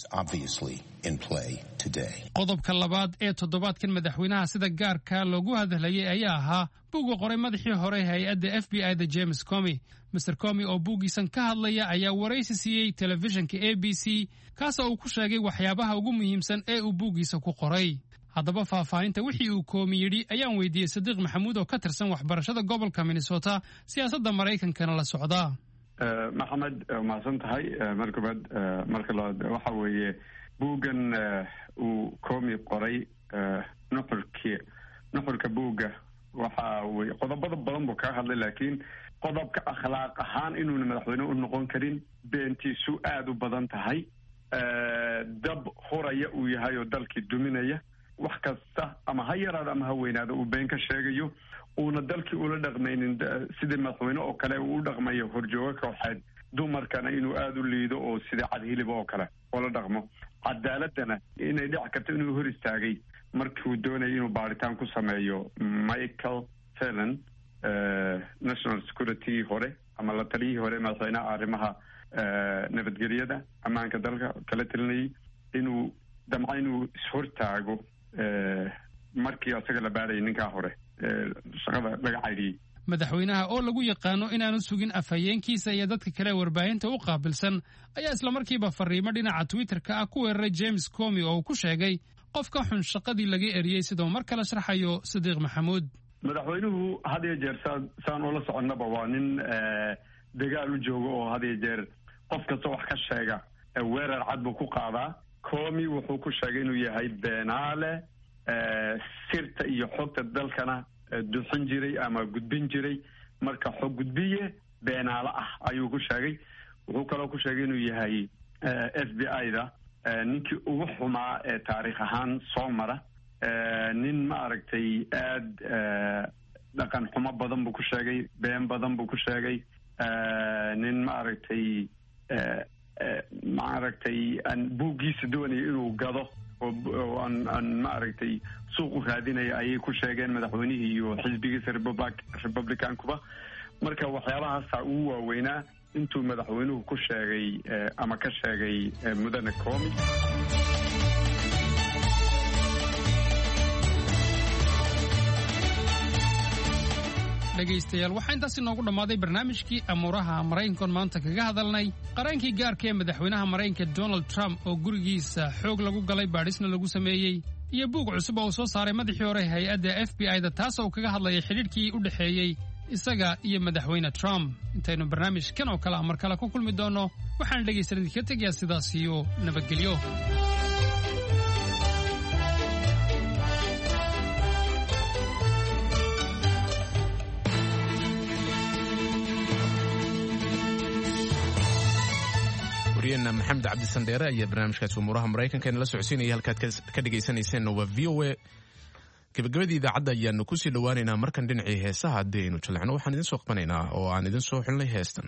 [SPEAKER 15] qodobka labaad ee toddobaadkan madaxweynaha sida gaarka loogu hadlayay ayaa ahaa buugga qoray madaxii hore hay-adda f b i da james comey. mister comey oo buuggiisan ka hadlaya ayaa waraysi siiyey telefishinka a b c kaasoo uu ku sheegay waxyaabaha ugu muhiimsan ee uu buuggiisa ku qoray. haddaba faahfaahinta wixii uu koomi yidhi ayaan weydiiyey sadiiq maxamuud oo ka tirsan waxbarashada gobolka minnesota siyaasadda maraykankana la socda.
[SPEAKER 18] maxamed mahadsan tahay mar koobaad marka labaad waxa weeye buuggan uu koomi qoray nuxurkii nuxurka buugga waxa wey qodobada badan buu kaga hadlay laakiin qodobka akhlaaq ahaan inuuna madaxweyne u noqon karin beentiisu aada u badan tahay dab horaya uu yahay oo dalkii duminaya wax kasta ama ha yaraada ama ha weynaada uu been ka sheegayo uuna dalkii ula dhaqmaynin sidii madaxweyne oo kale uu u dhaqmayo horjooga kooxeed dumarkana inuu aada u liido oo sida cadhiliba oo kale oola dhaqmo cadaaladana inay dhici karto inuu hor istaagay markuu doonayay inuu baaritaan ku sameeyo michael fallon national security hore ama la taliyihii hore madaxweynaha arrimaha nabadgelyada ammaanka dalka kala talinayay inuu damca inuu ishortaago markii asaga la baarayay ninkaa hore shaqada laga caydhiyey
[SPEAKER 15] madaxweynaha oo lagu yaqaano inaanu sugin afhayeenkiisa iyo dadka kale warbaahinta u qaabilsan ayaa islamarkiiba fariimo dhinaca twitterka ah ku weeraray james comi oo uu ku sheegay qofka xun shaqadii laga eriyey sidoo mar kale sharaxayo sadiiq maxamuud
[SPEAKER 18] madaxweynuhu had iyo jeer saa saan oola soconnaba waa nin dagaal u jooga oo had iyo jeer qof kasta wax ka sheega weerar cad buu ku qaadaa comi wuxuu ku sheegay inuu yahay beenaale sirta iyo xogta dalkana duxin jiray ama gudbin jiray marka xog gudbiye beenaale ah ayuu ku sheegay wuxuu kaloo ku sheegay inuu yahay f b i da ninkii ugu xumaa ee taariikh ahaan soo mara nin ma aragtay aada dhaqan xumo badan buu ku sheegay been badan buu ku sheegay nin ma aragtay ma aragtay aan buuggiisa doonayo inuu gado oo aan aan ma aragtay suuq u raadinaya ayay ku sheegeen madaxweynihii iyo xisbigiisa republicankuba marka waxyaabahaasa ugu waaweynaa intuu madaxweynuhu ku sheegay ama ka sheegay mudane comi
[SPEAKER 15] dhegaystayaal waxaa intaas inoogu dhammaaday barnaamijkii amuuraha maraykankoon maanta kaga hadalnay qaraankii gaarka ee madaxweynaha maraykanka donald trump oo gurigiisa xoog lagu galay baadhisna lagu sameeyey iyo buug cusub oo uu soo saaray madaxii hore hay-adda f b i da taas oo kaga hadlayay xidhiidhkii u dhexeeyey isaga iyo madaxweyne trump intaynu barnaamijkan oo kale mar kale ku kulmi doonno waxaan dhegaysan idinka tegayaa sidaas iyo nabadgelyo
[SPEAKER 1] maxamed cabdisandheere ayaa barnaamijkaasi umuuraha maraykanka inala socodsiinaya halkaad ka dhegaysanayseena waa v o a gabagabadii idaacadda ayaanu kusii dhowaaneynaa markan dhinacii heesaha haddii aynu jallecno waxaan idin soo qabanaynaa oo aan idin soo xulnay heestan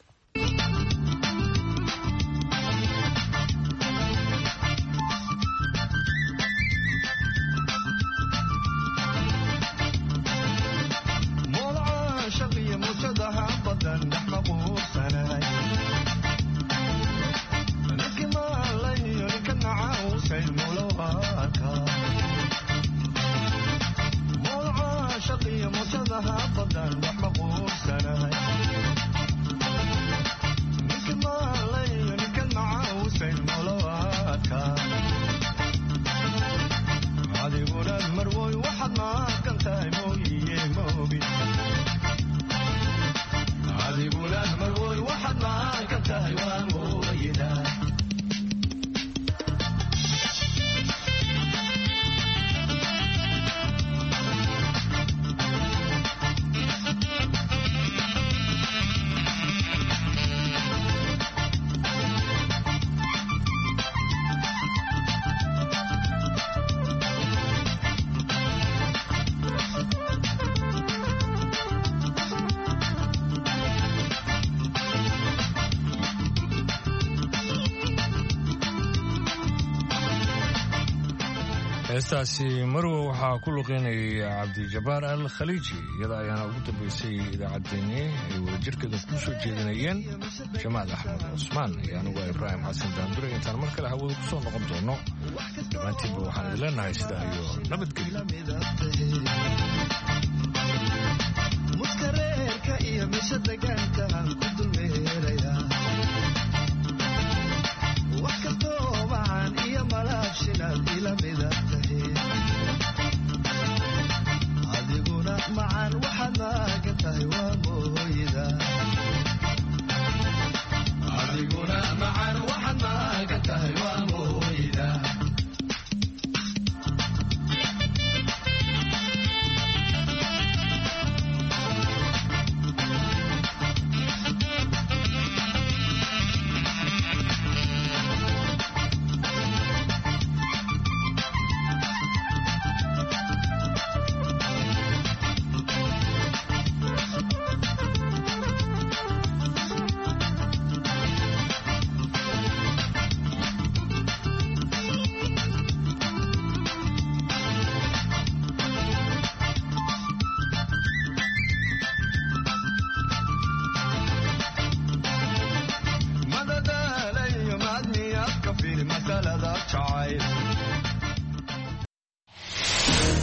[SPEAKER 2] heestaasi marwe waxaa ku luqeynayay cabdijabaar al khaliiji iyada ayaana ugu dambaysay idaacaddeenii ay wadajirkeeda kuu soo jeedinayeen jamaal axmed cusmaan iyo anugu ibraahim xasan daandure intaan mar kale hawada ku soo noqon doono dhammaantiinba waxaan idin leenahay sidaa iyo
[SPEAKER 19] nabadgelyo adiguna macaan waxaad maagan tahay waa mooyda adiguna macaan waxaad maagan tahay waa mooyda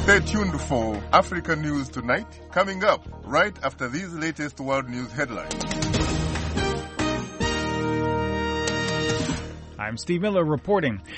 [SPEAKER 20] Stay tuned for Africa News Tonight, coming up right after these latest world news headlines.
[SPEAKER 21] I'm Steve Miller reporting.